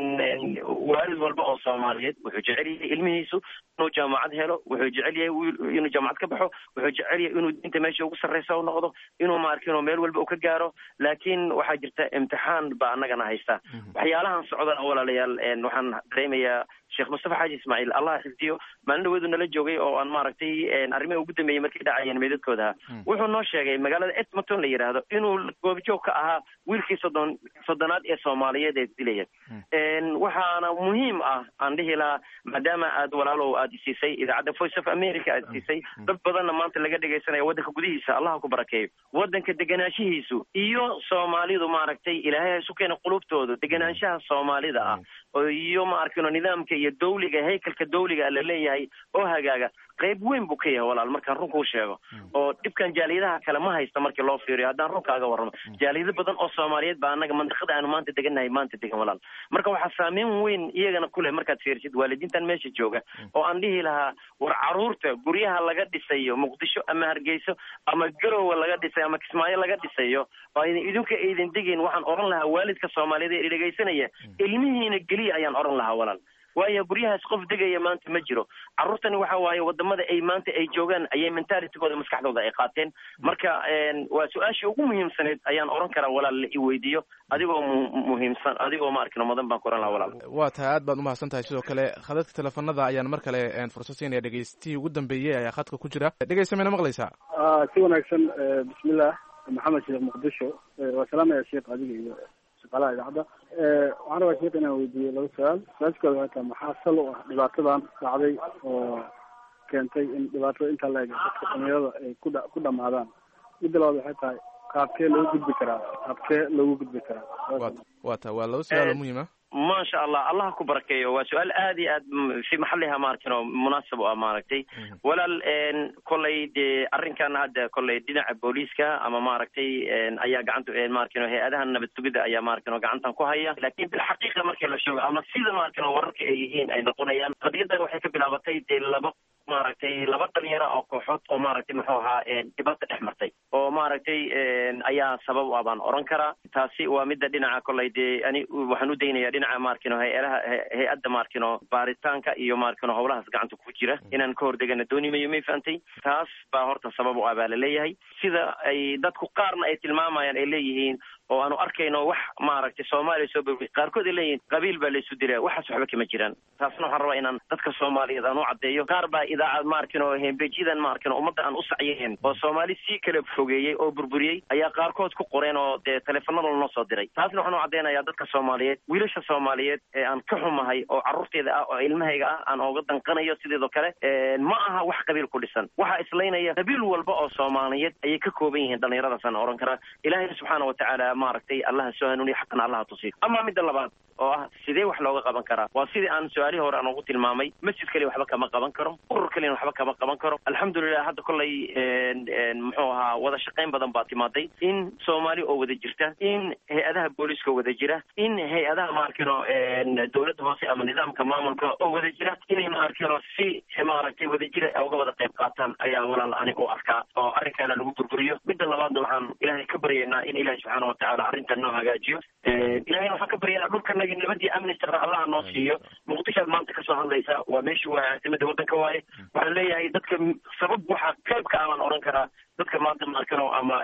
waalid walba oo Soomaaliyeed wuxuu jecel yahay ilmihiisu inuu jaamacad helo, wuxuu jecel yahay inuu jaamacad ka baxo, wuxuu jecel yahay inuu diinta meesha ugu sarreysa u noqdo, inuu maarkin oo meel walba u ka gaaro. laakiin waxaa jirta imtixaan baa annagana haysta. waxyaalahan socdana walaalayaal waxaan dareemayaa sheekh mustafa xaaji ismaaciil allah xifdiyo maalin dhaweedu nala joogay oo aan maaragtay arrimaha ugu dambeeyey markay dhacayeen meedadkooda wuxuu noo sheegay magaalada Edmonton la yidhaahdo inuu goobjoog ka ahaa wiilkii soddonaad ee Soomaaliyeed ee dilaya. waxaana muhiim ah aan dhihi lahaa maadaama aad walaalow aad siisay idaacadda Voice of America aad siisay dad badanna maanta laga dhegaysanaya waddanka gudihiisa allah ku barakeeyo waddanka deganaanshihiisu iyo Soomaalidu maaragtay ilaahay isu keena qulubtooda deganaanshaha Soomaalida ah oo iyo maarkino nidaamka iyo dawliga haykalka dawliga la leeyahay oo hagaaga qayb weyn buu ka yahay walaal markaan runka u sheego. oo dhibkan jaaliyadaha kale ma haysta markii loo fiiriyo haddaan runkaaga warramo jaaliyado badan oo Soomaaliyeed baa annaga mandaqada aanu maanta degannahay maanta degan walaal. marka waxaa saameyn weyn iyagana ku leh markaad fiirsid waalidiintan meesha jooga oo aan dhihi lahaa war carruurta guryaha laga dhisayo Muqdisho ama Hargeyso ama Garowe laga dhisayo ama Kismaayo laga dhisayo oo idinka idin digeen waxaan oran lahaa waalidka Soomaaliyeed ee dhageysanaya ilmihiina geliya ayaan oran lahaa walaal. waayo guryahaas qof degaya maanta ma jiro. carruurtani waxa waaye wadamada ay maanta ay joogaan ayay mentalitigooda maskaxdooda ay qaateen. marka waa su-aashii ugu muhiimsaneed ayaan oran karaa walaal la i weydiiyo adigoo muhiimsan adigoo ma arkino mudan baan ku oran lahaa walaal. waa tahay aad baad umahadsan tahay. sidoo kale khadadka teleefanada ayaan mar kale fursad siinaya dhegeystihii ugu dambeeyey ayaa khadka ku jira. dhegeysta mayna maqlaysaa? si wanaagsan. bismillah. maxamed sheekh muqdisho. waa salaamaya sheekh adiga iyo shaqaalaha idaacadda. waxaan rabaa sheekh inaan weydiiyo laba su-aal. su-aashkooda waxay tahay maxaa sal u ah dhibaatadan dhacday oo keentay in dhibaatada intaa la eg dadka dhalinyarada ay ku dhamaadaan? midda labaad waxay tahay qaabkee loogu gudbi karaa waa taa waa laba su-aal oo muhiima maasha allah allah ku barakeeyo waa su-aal aad iyo aad fi maxaliha maarkin oo munaasab u ah maaragtay walaal kolley dee arrinkan hadda kolley dhinaca booliiska ama maaragtay ayaa gacanta maarkin hay-adaha nabad sugidda ayaa maarkin oo gacantan ku haya laakiin bilxaqiiqa markii la sheego ama sida maarkin oo wararka ay yihiin ay noqonayaan qadiyadan waxay ka bilaabatay dee laba dhalinyaro oo kooxood oo maaragtay muxuu ahaa dhibaato dhex martay oo maaragtay ayaa sabab u ah baan oran karaa taasi waa midda dhinaca kolley dee ani waxaan u daynaya dhinaca maarkino hay-adda maarkino baaritaanka iyo maarkino howlahaas gacanta ku jira inaan ka hordegana dooni mayo may fahantay taas baa horta sabab u ah baa laleeyahay sida ay dadku qaarna ay tilmaamayaan ay leeyihiin oo aanu arkayno wax maaragtay soomaaliya soo bawey qaarkood ay leeyihiin qabiil baa laysu dilaa waxaas waxba kama jiraan taasna waxaan rabaa inaan dadka soomaaliyeed aan u caddeeyo qaar baa idaacad maarkino hembejidan maarkino ummadda aan u sacyeen oo soomaali sii kala fogeeyey oo burburiyey ayaa qaarkood ku qoreen oo dee teleefanada lanoo soo diray taasna waxaan u caddeynayaa dadka soomaaliyeed wiilasha soomaaliyeed ee aan ka xumahay oo carruurteeda ah oo ilmahayga ah aan ooga danqanayo sideedoo kale ma aha wax qabiil ku dhisan waxaa islaynaya qabiil walba oo soomaaliyeed ayay ka kooban yihiin dhallinyaradaasaan oran karaa ilaahayna subxaana watacaala maaragtay allaha soo hanuuniya xaqana allaha tusiyo ama midda labaad oo ah sidee wax looga qaban karaa waa sidii aan su-aalihii hore aan ugu tilmaamay masjid kaliya waxba kama qaban karo urur kaliyana waxba kama qaban karo alxamdulilah hadda kolley muxuu ahaa wada shaqayn badan baa timaaday in soomaali oo wada jirta in hay-adaha booliiska oo wada jira in hay-adaha maarkino dowladda hoose ama nidaamka maamulka oo wada jira inay maarkino si maaragtay wada jira uga wada qayb qaataan ayaa walaal ani u arkaa oo arrinkaana lagu burburiyo midda labaadna waxaan ilaahay ka baryaynaa in ilaahay subxaana watacaala arrintan noo hagaajiyo ilahayna waxaan ka baryaynaa dhulkanagi nabadii amni sara allaha noo siiyo muqdishoad maanta kasoo hadlaysa waa meeshii waa caasimada waddanka waaye waxaan leeyahay dadka sabab waxaa qaybka ah baan oran karaa dadka maanta maarkano ama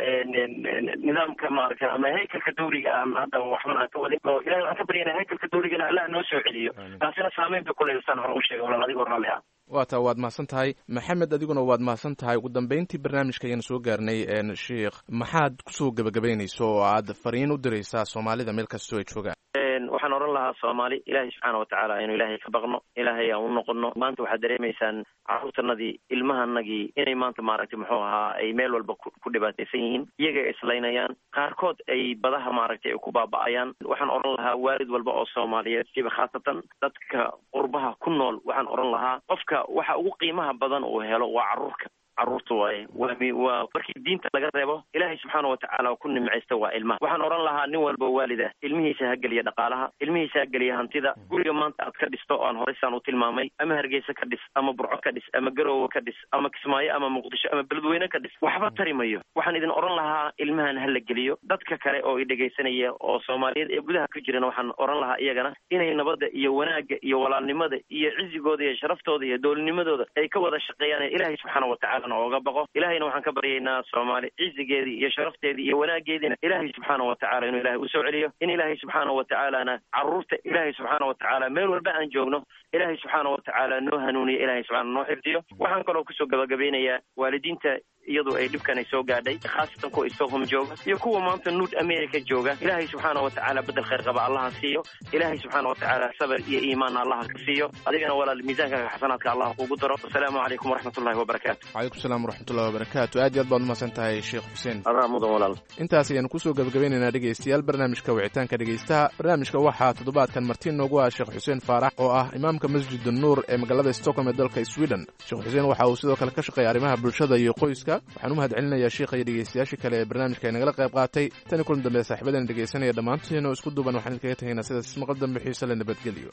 nidaamka maarkan ama haykalka dawliga ah hadda waxban aan ka wadin oo ilahay waxaan ka baryaynaa haykalka dawligana allah noo soo celiyo taasina saameyn bay kuleysaan hore u sheegay walaal adigoo raalli ah waa taa waad mahadsan tahay maxamed adiguna waad mahadsan tahay ugu dambeyntii barnaamijka ayaan soo gaarnay sheikh maxaad kusoo gebagabaynayso oo aad fariin u diraysaa soomaalida meel kastoo ay joogaan waxaan oran lahaa soomaali ilaahay subxaana watacaala inuu ilaahay ka baqno ilaahay aan u noqono maanta waxaad dareemaysaan carruurtanadii ilmahanagii inay maanta maaragtay muxuu ahaa ay meel walba ku dhibaataysan yihiin iyaga islaynayaan qaarkood ay badaha maaragtay ay ku baaba'ayaan waxaan oran lahaa waalid walba oo soomaaliyeed siba khaasatan dadka qurbaha ku nool waxaan oran lahaa qofka waxa ugu qiimaha badan uu helo waa carruurta waaye waa markii diinta laga reebo ilaahay subxaana watacaala ku nimcaysta waa ilmaha waxaan oran lahaa nin walba waalid ah ilmihiisa ha geliya dhaqaalaha ilmihiisa ha geliya hantida guriga maanta aad ka dhisto oo aan horeysaan u tilmaamay ama hargeysa ka dhis ama burco ka dhis ama garoowe ka dhis ama kismaayo ama muqdisho ama beledweyne ka dhis waxba tari mayo waxaan idin oran lahaa ilmahan ha la geliyo dadka kale oo i dhegaysanaya oo soomaaliyeed ee gudaha ku jirana waxaan oran lahaa iyagana inay nabadda iyo wanaagga iyo walaalnimada iyo cizigooda iyo sharaftooda iyo doolnimadooda ay ka wada shaqeeyaan ilaahay subxaana watacaala ooga baqo ilaahayna waxaan ka baryaynaa soomaali cizigeedii iyo sharafteedii iyo wanaageediina ilaahay subxaana watacaala inuu ilaahay usoo celiyo in ilaahay subxaana watacaalana carruurta ilaahay subxaana watacaala meel walba aan joogno ilaahay subxaana watacaala noo hanuuniyo ilaahay subxaana noo xifdiyo waxaan kaloo kusoo gabagabeynayaa waalidiinta iyadoo ay dhibkan ay soo gaadhay khaasatan kuwa Stockholm jooga iyo kuwa maanta North America jooga ilaahay subxaana watacaala bedel khayr qaba allaha siiyo ilaahay subxaana watacaala sabir iyo iimaan allaha ka siiyo adigana walaal miisaanka xasanaadka allah kugu daro assalaamu calaykum waraxmatullaahi wabarakaatu calaykum salaam waraxmatullaahi wabarakaatu aad iyo aad baad umahadsan tahay sheekh xuseen mudan walaal intaas ayaan kusoo gabagabeynaynaa dhegaystayaal barnaamijka wicitaanka dhegaystaha barnaamijka waxaa toddobaadkan martiin noogu ah sheekh xuseen faarax oo ah imaamka masjid nuur ee magaalada Stockholm ee dalka Sweden sheekh xuseen waxa uu sidoo kale ka shaqeeyaa arrimaha bulshada iyo qoyska waxaan u mahadcelinayaa sheekha iyo dhegaystayaashii kale ee barnaamijka ay nagala qayb qaatay tan kulan dambe saaxiibadan dhegaysanaya dhammaantiin oo isku duuban waxaan idinkaga tahaynaa sidaas maqal dambe xiiso leh nabadgelyo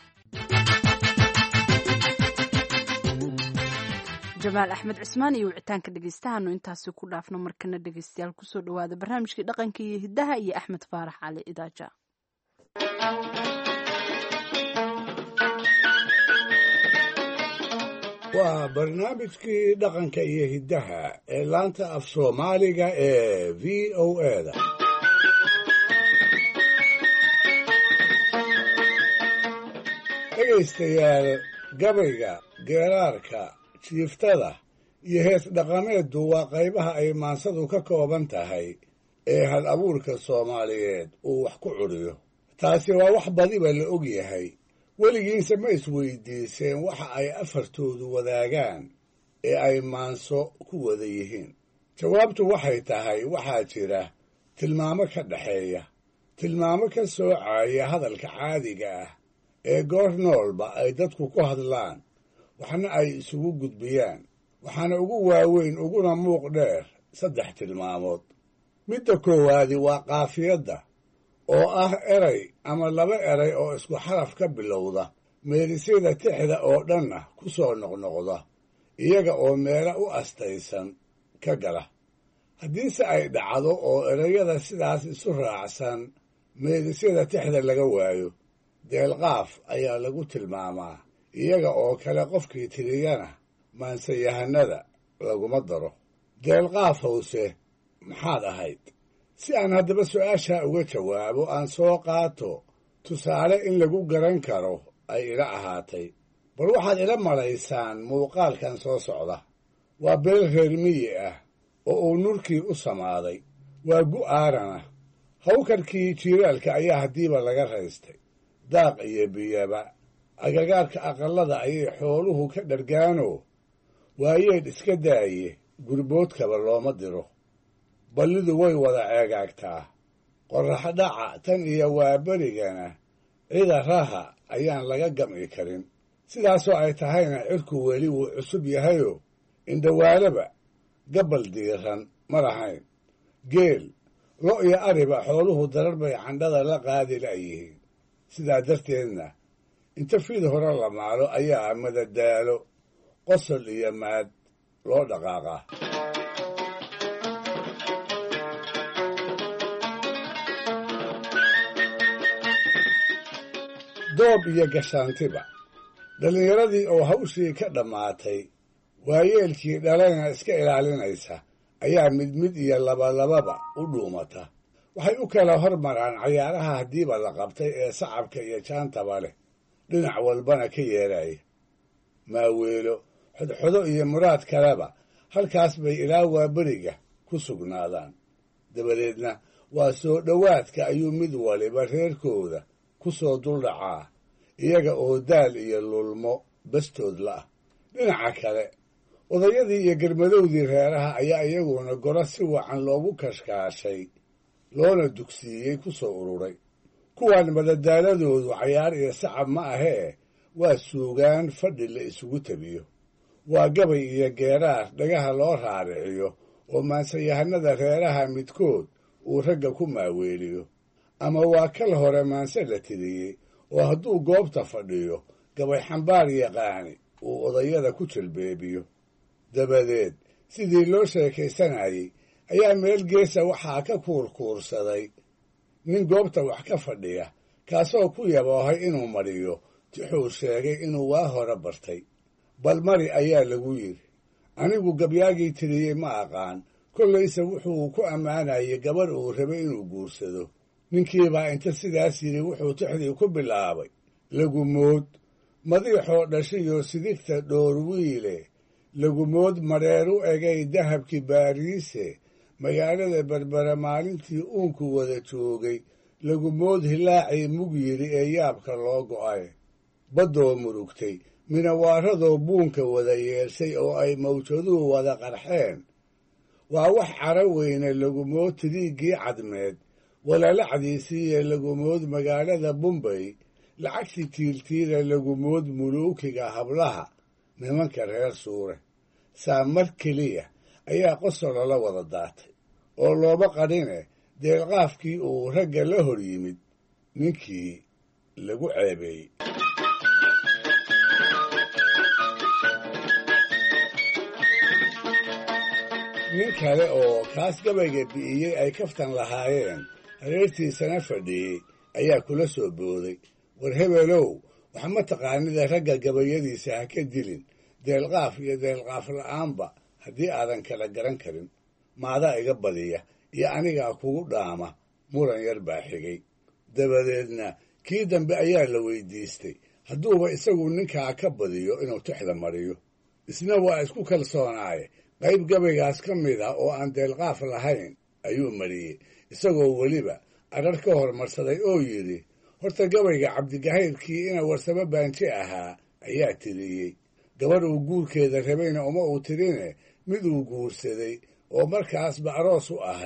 jamaal axmed cismaan iyo wicitaanka dhegaystahaanu intaasi ku dhaafno markana dhegaystayaal kusoo dhawaada barnaamijkii dhaqanka iyo hiddaha iyo axmed faarax cali idaaja waa barnaamijkii dhaqanka iyo hiddaha ee laanta af soomaaliga ee v o a-da dhegaystayaal gabayga geeraarka jiiftada iyo hees dhaqameeddu waa qaybaha ay maansadu ka kooban tahay ee hal abuurka soomaaliyeed uu wax ku curiyo taasi waa wax badiba la og yahay weligiinse ma isweydiiseen waxa ay afartoodu wadaagaan ee ay maanso ku wada yihiin jawaabtu waxay tahay waxaa jira tilmaamo ka dhexeeya tilmaamo ka soocaya hadalka caadiga ah ee goor noolba ay dadku ku hadlaan waxna ay isugu gudbiyaan waxaana ugu waaweyn uguna muuq dheer 3 tilmaamood midda koowaadi waa qaafiyadda oo ah eray ama 2 eray oo isku xaraf ka bilowda meelisyada tixda oo dhanna ku soo noqnoqda iyaga oo meelo u astaysan ka gala haddiise ay dhacdo oo erayada sidaas isu raacsan meelisyada tixda laga waayo deelqaaf ayaa lagu tilmaamaa iyaga oo kale qofkii tiriyana maansayahanada laguma daro deelqaaf howse maxaad ahayd si aan haddaba su-aashaa uga jawaabo aan soo qaato tusaale in lagu garan karo ay ila ahaatay bal waxaad ila malaysaan muuqaalkan soo socda waa beel reer miyi ah oo uu nurkii u samaaday waa gu'aarana hawkarkii jiiraalka ayaa haddiiba laga raystay daaq iyo biyaba agagaarka aqallada ayay xooluhu ka dhargaanoo waayeedh iska daaye gurboodkaba looma diro ballidu way wada ceegaagtaa qorraxdhaca tan iyo waaberigana cida raha ayaan laga gam'i karin sidaasoo ay tahayna cirku weli wuu cusub yahayoo indhawaalaba gabbal diiran ma lahayn geel lo' iyo ariba xooluhu darar bay candhada la qaadi la'yihiin sidaa darteedna inta fiid hore la maalo ayaa madadaalo qosol iyo maad loo dhaqaaqaa doob iyo gashaantiba dhallinyaradii oo hawshii ka dhammaatay waayeelkii dhalayna iska ilaalinaysa ayaa mid iyo labalababa u dhuumata waxay u kala hormaraan cayaaraha haddiiba la qabtay ee sacabka iyo jaantaba leh dhinac walbana ka yeeraya maaweelo xodxodo iyo muraad kaleba halkaas bay ilaa waaberiga ku sugnaadaan dabadeedna waa soo dhowaadka ayuu mid waliba reerkooda ku soo duldhacaa iyaga oo daal iyo lulmo bastood la'ah dhinaca kale odayadii iyo garmadowdii reeraha ayaa iyaguna goro si wacan loogu kashkaashay loona dugsiiyey ku soo ururay kuwaan madadaaladoodu cayaar iyo sacab ma ahee waa suugaan fadhi la isugu tabiyo waa gabay iyo geeraar dhagaha loo raariciyo oo maansayahanada reeraha midkood uu ragga ku maaweeliyo ama waa kal hore maanse la tiriyey oo hadduu goobta fadhiyo gabay xambaar yaqaani uu odayada ku jilbeebiyo dabadeed sidii loo sheekaysanayey ayaa meel geesa waxaa ka kuurkuursaday nin goobta wax ka fadhiya kaasoo ku yaboohay inuu mariyo tixuu sheegay inuu waa hore bartay bal mari ayaa lagu yidhi anigu gabyaagii tiriyey ma aqaan kollayse wuxuu ku ammaanayay gabarh uu rabay inuu guursado ninkiibaa inta sidaas yidhi wuxuu tixdii ku bilaabay lagumood madiixoo dhashiyo sidigta dhoor wiile lagumood mareeru egay dahabkii baariise magaalada berbere maalintii uunku wada joogay lagumood hilaacii mug yidhi ee yaabka loo go'ay baddoo murugtay minawaaradoo buunka wada yeeshay oo ay mawjaduhu wada qarxeen waa wax cara weyne lagumood tiriiggii cadmeed walalacdiisiiyo lagumood magaalada bumbay lacagtii tiiltiila lagumood muluukiga hablaha nimanka reer suure saa mar keliya ayaa qosolo la wada daatay oo looba qadhine deelqaafkii uu ragga la hor yimid ninkii lagu ceebeeyey nin kale oo kaas gabayga bi'iyey ay kaftan lahaayeen hareertiisana fadhiyey ayaa kula soo booday war hebelow wax ma taqaanida ragga gabayadiisa ha ka dilin deelqaaf iyo deelqaaf la'aanba haddii aadan kala garan karin maadaa iga badiya iyo anigaa kugu dhaama muran yar baa xigay dabadeedna kii dambe ayaa la weydiistay hadduuba isagu ninkaa ka badiyo inuu tixda mariyo isna waa isku kalsoonaaye qayb gabaygaas ka mid ah oo aan deelqaaf lahayn ayuu mariyey isagoo weliba adrar ka hormarsaday oo yidhi horta gabayga cabdigahayrkii ina warsamo baanji ahaa ayaa tiriyey gabadh uu guurkeeda rabayna uma uu tirine mid uu guursaday oo markaasba aroos u ahayd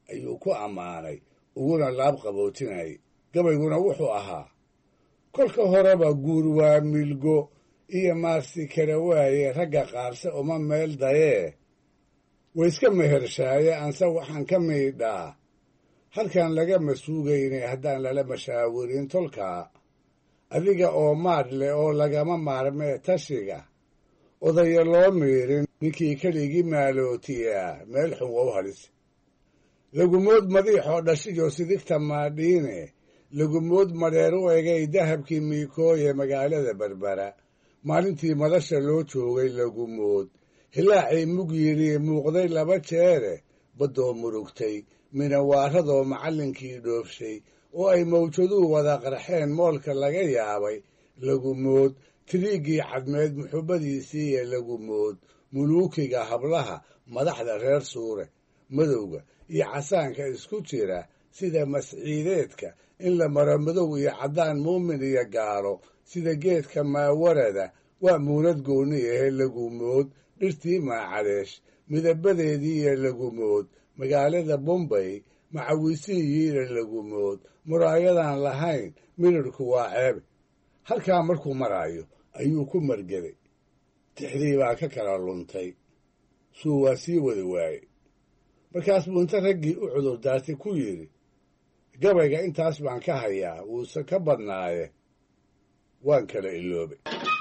ayuu ku ammaanay uguna laab qabootinay gabayguna wuxuu ahaa kolka horeba guur waa milgo iyo maarsi kara waaye ragga qaarse uma meel dayee wayska mehershaaye anse waxaan ka miidhaa halkan lagama suugaynay haddaan lala mashaawirin tolkaa adiga oo maadh leh oo lagama maarmee tashiga odaya loo miirin ninkii keligii maalootiyaa meel xun wow halis lagumood madiixoo dhashiyo sidigta maadhiine lagumood madheer u egay dahabkii miikooye magaalada berbera maalintii madasha loo joogay lagumood hilaacii mug yidhi muuqday laba jeere baddoo murugtay minawaaradoo macallinkii dhoofshay oo ay mawjaduhu wada qarxeen moolka laga yaabay lagumood tiriiggii cadmeed muxubbadiisii ee lagumood muluukiga hablaha madaxda reer suure madowga iyo casaanka isku jira sida masciideedka in la maro madow iyo caddaan muumin iyo gaalo sida geedka maawarada waa muunad goonni ahe lagumood dhirtii maacadeesh midabadeedii iyo lagumood magaalada bombay macawisiiyiina lagumood muraayadaan lahayn midhirhku waa ceebe halkaa markuu maraayo ayuu ku margeday tixdii baa ka kala luntay suu waa sii wada waaye markaas buu inta raggii u cudurdaartay ku yidhi gabayga intaas baan ka hayaa wuuse ka badnaaye waan kala iloobay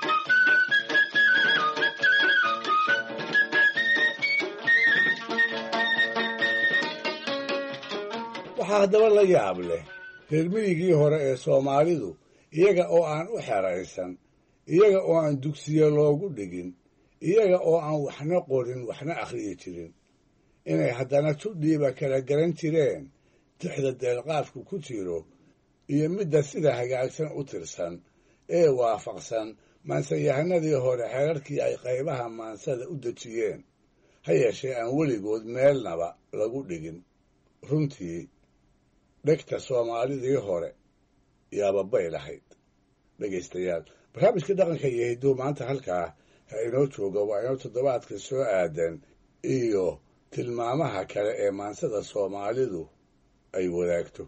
waxaa haddaba la yaab leh reer miyigii hore ee soomaalidu iyaga oo aan u xeraysan iyaga oo aan dugsiye loogu dhigin iyaga oo aan waxna qorin waxna akhriyi jirin inay haddana tudhiiba kala garan jireen tixda deelqaafku ku jiro iyo midda sida hagaagsan u tirsan ee waafaqsan maansayahanadii hore xeerarkii ay qaybaha maansada u dejiyeen ha yeeshee aan weligood meelnaba lagu dhigin runtii dhegta soomaalidii hore yaababay lahayd dhegaystayaal barnaamijka dhaqanka iyo hidduu maanta halkaa ha inoo jooga waa inoo toddobaadka soo aadan iyo tilmaamaha kale ee maansada soomaalidu ay wadaagto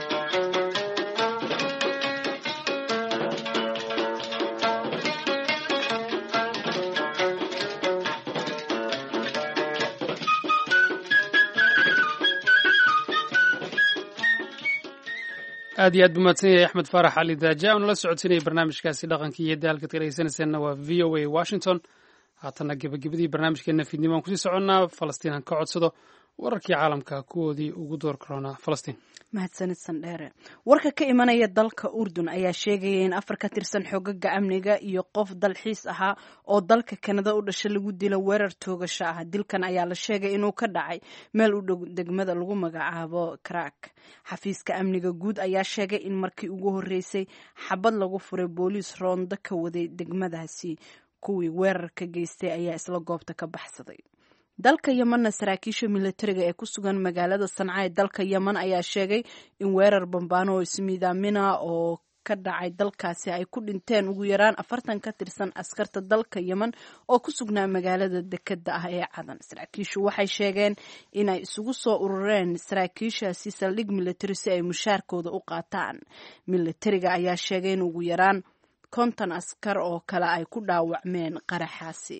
aad iyo aad buu mahadsan yahay axmed faarax cali daaja oona la socodsiinayay barnaamijkaasi dhaqankii iyo daalkaad ka dhegeysanaysaanna waa v o a washington haatanna gebagabadii barnaamijkeenna fiidnimo aan kusii soconnaa falastiin aan ka codsado wararkii caalamka kuwoodii ugu door karoonaa falastiin mahadsanid sandheere warka ka imanaya dalka urdun ayaa sheegaya in afar ka tirsan xogaga amniga iyo qof dalxiis ahaa oo dalka kanada u dhashay lagu dilo weerar toogasho ah dilkan ayaa la sheegay inuu ka dhacay meel u dhow degmada lagu magacaabo krak xafiiska amniga guud ayaa sheegay in markii ugu horreysay xabad lagu furay booliis roondo ka waday degmadaasi kuwii weerarka geystay ayaa isla goobta ka baxsaday dalka yemanna saraakiisha militariga ee ku sugan magaalada sanca ee dalka yeman ayaa sheegay in weerar bambaano oo ismiidaamina oo ka dhacay dalkaasi ay ku dhinteen ugu yaraan 40 ka tirsan askarta dalka yeman oo ku sugnaa magaalada dekeda ah ee cadan saraakiishu waxay sheegeen inay isugu soo urureen saraakiishaasi saldhig militari si ay mushaarkooda u qaataan militariga ayaa sheegay in ugu yaraan 50 askar oo kale ay ku dhaawacmeen qaraxaasi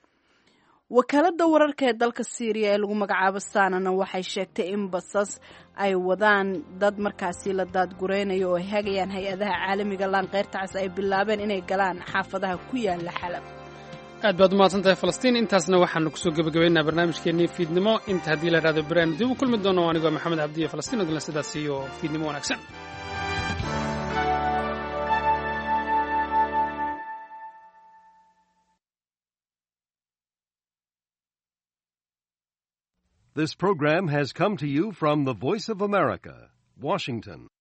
wakaalada wararka ee dalka Syria ee lagu magacaabo Sanana waxay sheegtay in basas ay wadaan dad markaasi la daadgureynayo oo hagayaan hay-adaha caalamiga laanqeyrta cas ay bilaabeen inay galaan xaafadaha ku yaala Xalab. aad baad u mahadsantahay Falastiin intaasna waxaanu kusoo gabagabeynaa barnaamijkeennii fiidnimo inta haddii la raado baraan dib u kulmi doono anigoo Maxamed Cabdi Falastiin oo sidaas iyo fiidnimo wanaagsan. This program has come to you from the Voice of America, Washington.